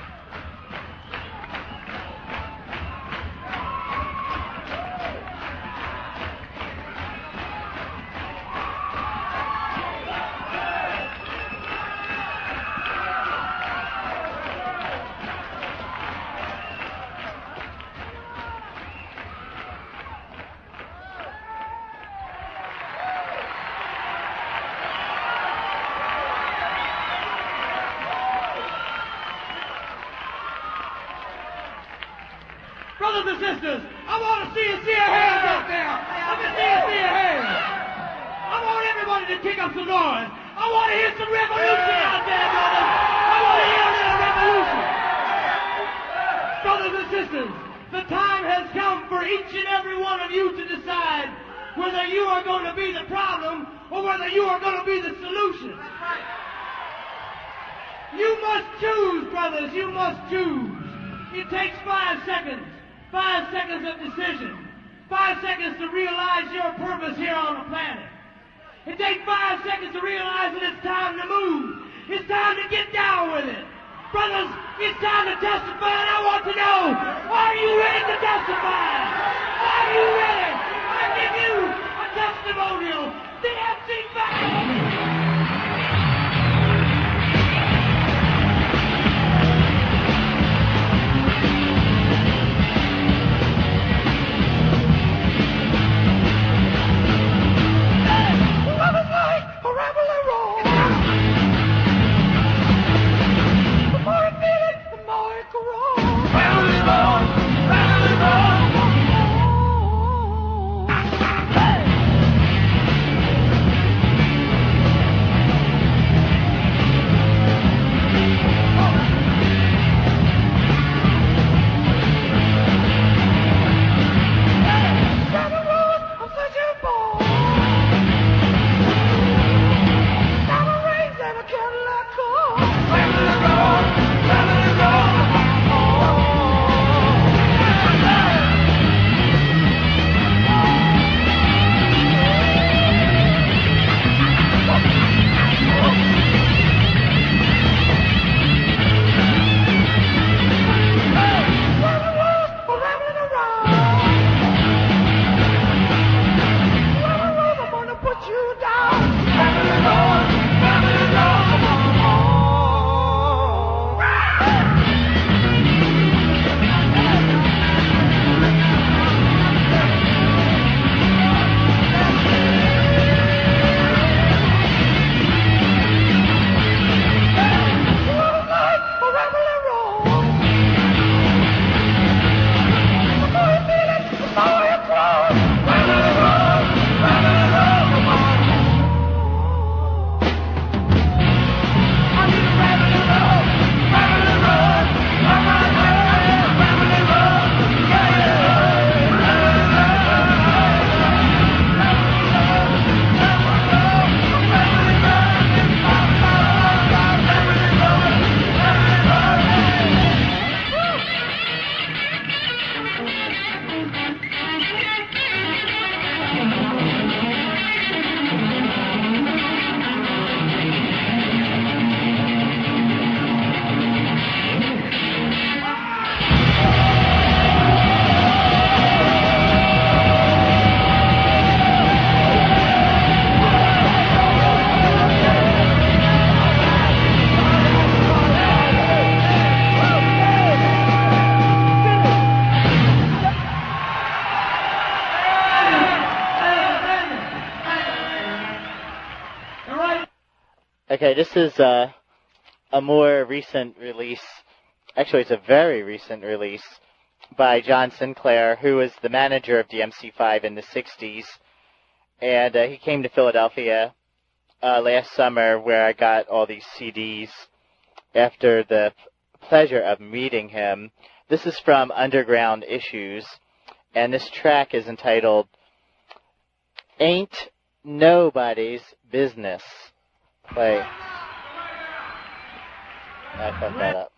Brothers and sisters, I want to see you see your hands out there. Let me see you see your hands. I want everybody to kick up some noise. I want to hear some revolution out there, brothers. I want to hear a little revolution. Brothers and sisters, the time has come for each and every one of you to decide whether you are going to be the problem or whether you are going to be the solution. You must choose, brothers. You must choose. It takes five seconds. Five seconds of decision. Five seconds to realize your purpose here on the planet. It takes five seconds to realize that it's time to move. It's time to get down with it. Brothers, it's time to testify, and I want to know, are you ready to testify? Are you ready? I give you a testimonial. The M C five. Okay, this is uh, a more recent release. Actually, it's a very recent release by John Sinclair, who was the manager of the M C five in the sixties. And uh, he came to Philadelphia uh, last summer, where I got all these C Ds after the pleasure of meeting him. This is from Underground Issues, and this track is entitled Ain't Nobody's Business. Play. I fucked that up.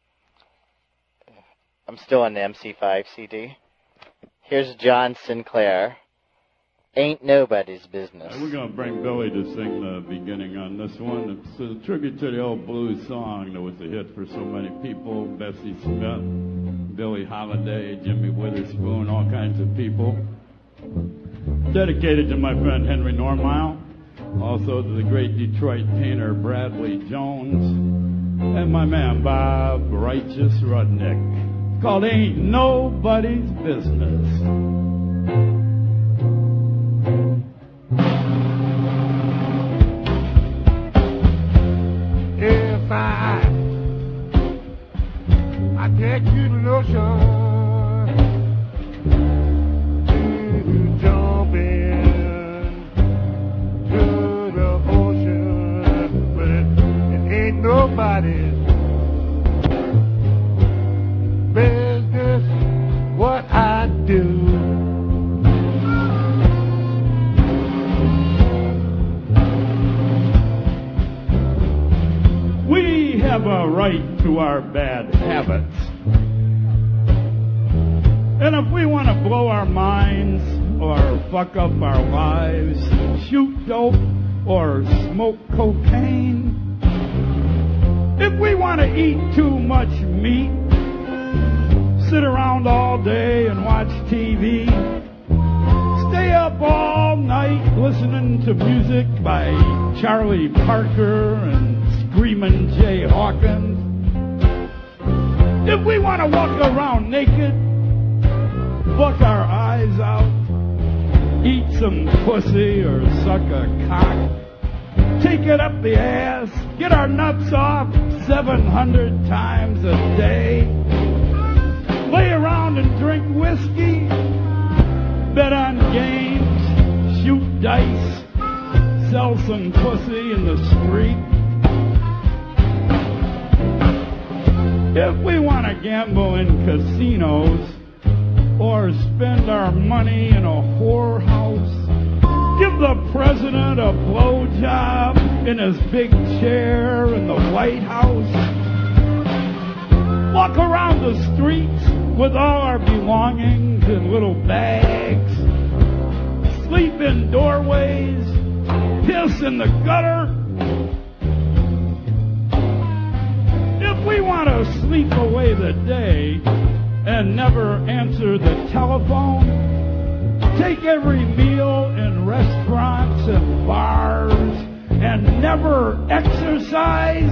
I'm still on the M C five C D. Here's John Sinclair. Ain't Nobody's Business. We're going to bring Billy to sing the beginning on this one. It's a tribute to the old blues song that was a hit for so many people. Bessie Smith, Billie Holiday, Jimmy Witherspoon, all kinds of people. Dedicated to my friend Henry Normile. Also to the great Detroit painter Bradley Jones. And my man Bob Righteous Rudnick. It's called Ain't Nobody's Business. If I, I take you to the ocean to jump in to the ocean. fuck up our lives, shoot dope, or smoke cocaine. If we want to eat too much meat, sit around all day and watch T V, stay up all night listening to music by Charlie Parker and Screamin' Jay Hawkins. If we want to walk around naked, fuck our eyes out, eat some pussy or suck a cock, take it up the ass, get our nuts off seven hundred times a day, lay around and drink whiskey, bet on games, shoot dice, sell some pussy in the street. If we want to gamble in casinos or spend our money in a whorehouse, give the president a blowjob in his big chair in the White House, walk around the streets with all our belongings in little bags, sleep in doorways, piss in the gutter. If we want to sleep away the day and never answer the telephone, take every meal in restaurants and bars, and never exercise.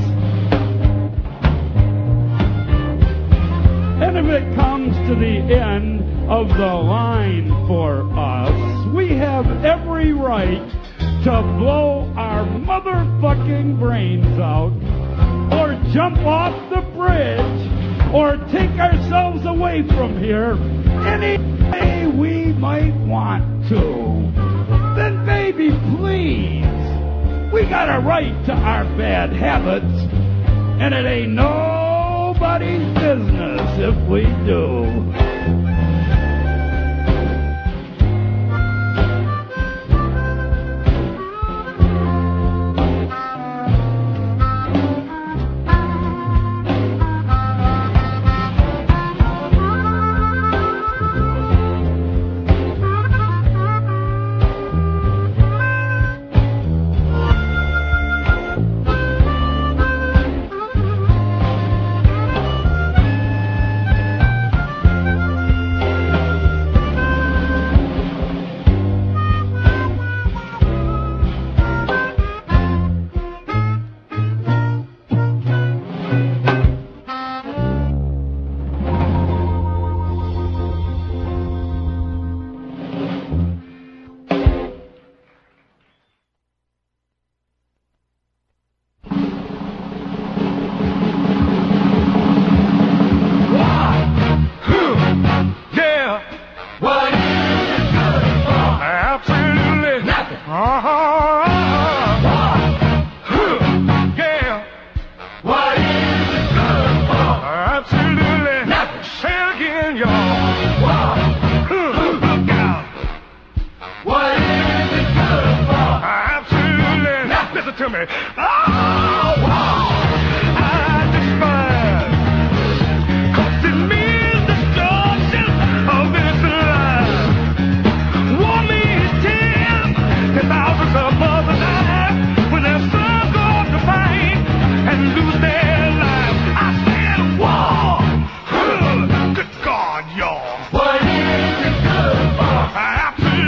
And if it comes to the end of the line for us, we have every right to blow our motherfucking brains out, or jump off the bridge, or take ourselves away from here any way we might want to. Then baby, please, we got a right to our bad habits, and it ain't nobody's business if we do.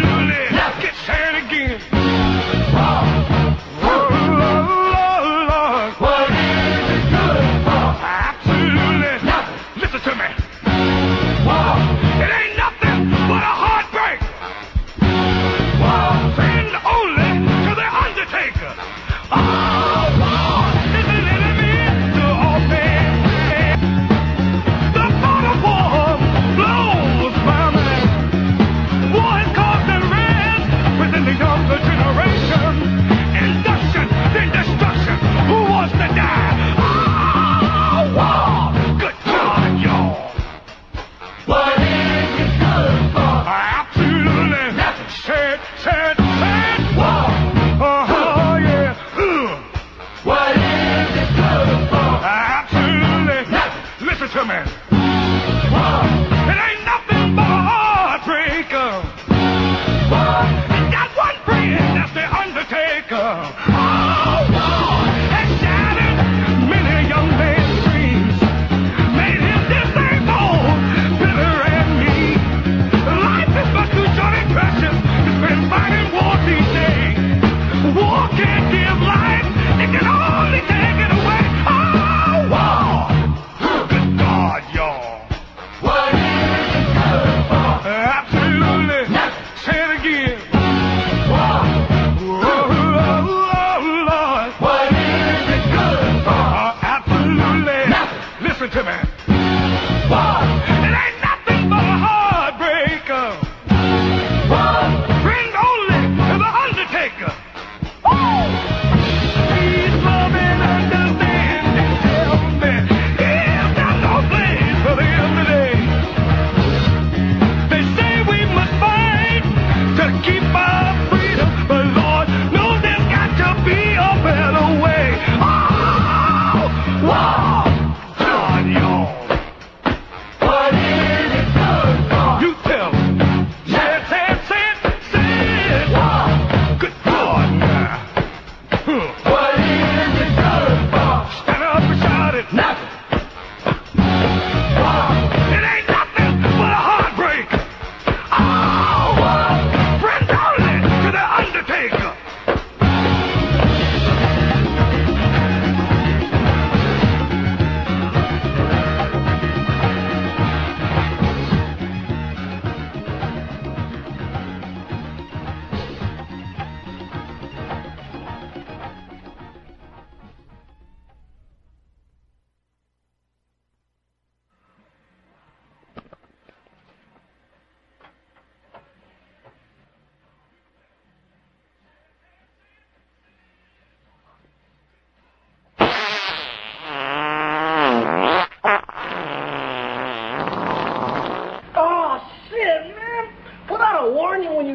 Whoa, whoa, whoa, whoa.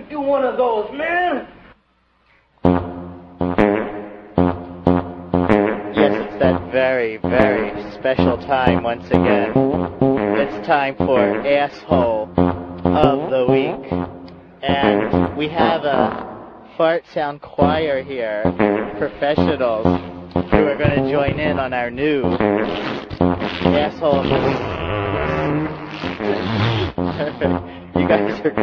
do one of those, man. Yes, it's that very, very special time once again. It's time for Asshole of the Week. And we have a Fart Sound Choir here, professionals, who are going to join in on our new Asshole of the Week. Perfect. You guys are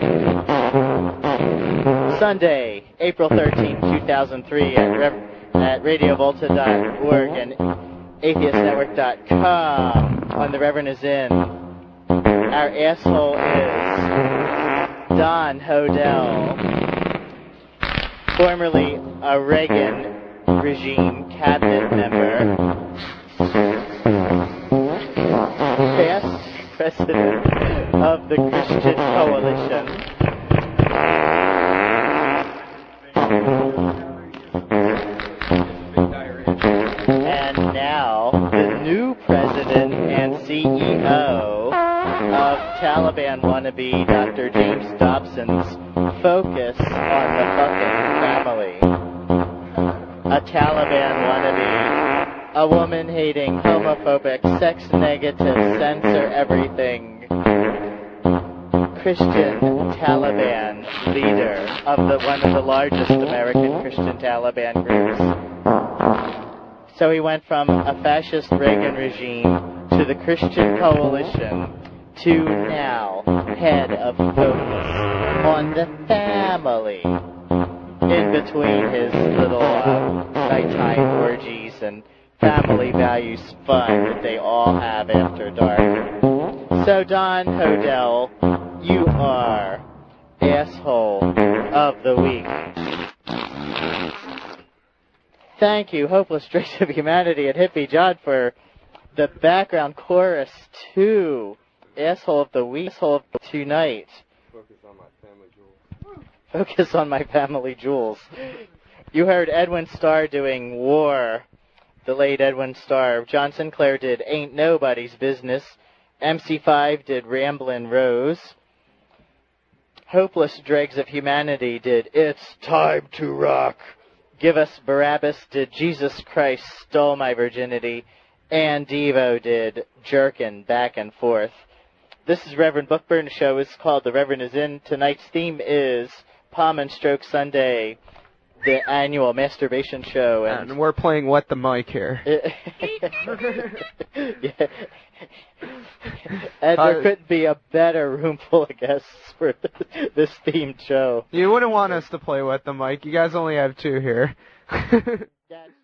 good. Sunday, April thirteenth, two thousand three at, Rev- at radio volta dot org and atheist network dot com on The Reverend Is In. Our asshole is Don Hodel, formerly a Reagan regime cabinet member, past president of the Christian Coalition, and now the new president and C E O of Taliban wannabe Doctor James Dobson's Focus on the Fucking Family. A Taliban wannabe, a woman-hating, homophobic, sex-negative, censor everything Christian Taliban leader of the one of the largest American Christian Taliban groups. So he went from a fascist Reagan regime to the Christian Coalition to now head of Focus on the Family, in between his little uh, nighttime orgies and family values fun that they all have after dark. So Don Hodel, you are Asshole of the Week. Thank you, Hopeless Dregs of Humanity and Hippie John, for the background chorus to Asshole of the Week, Asshole of tonight. Focus on my family jewels. Focus on my family jewels. You heard Edwin Starr doing War, the late Edwin Starr. John Sinclair did Ain't Nobody's Business. M C five did Ramblin' Rose. Hopeless Dregs of Humanity did It's Time to Rock. Give Us Barabbas did Jesus Christ Stole My Virginity. And Devo did Jerkin' Back and Forth. This is Reverend Bookburn. The show is called The Reverend Is In. Tonight's theme is Palm and Stroke Sunday, the annual masturbation show. And, and we're playing What the Mic here. Yeah. And there Uh, couldn't be a better room full of guests for this themed show. You wouldn't want us to play What the Mic. You guys only have two here. That's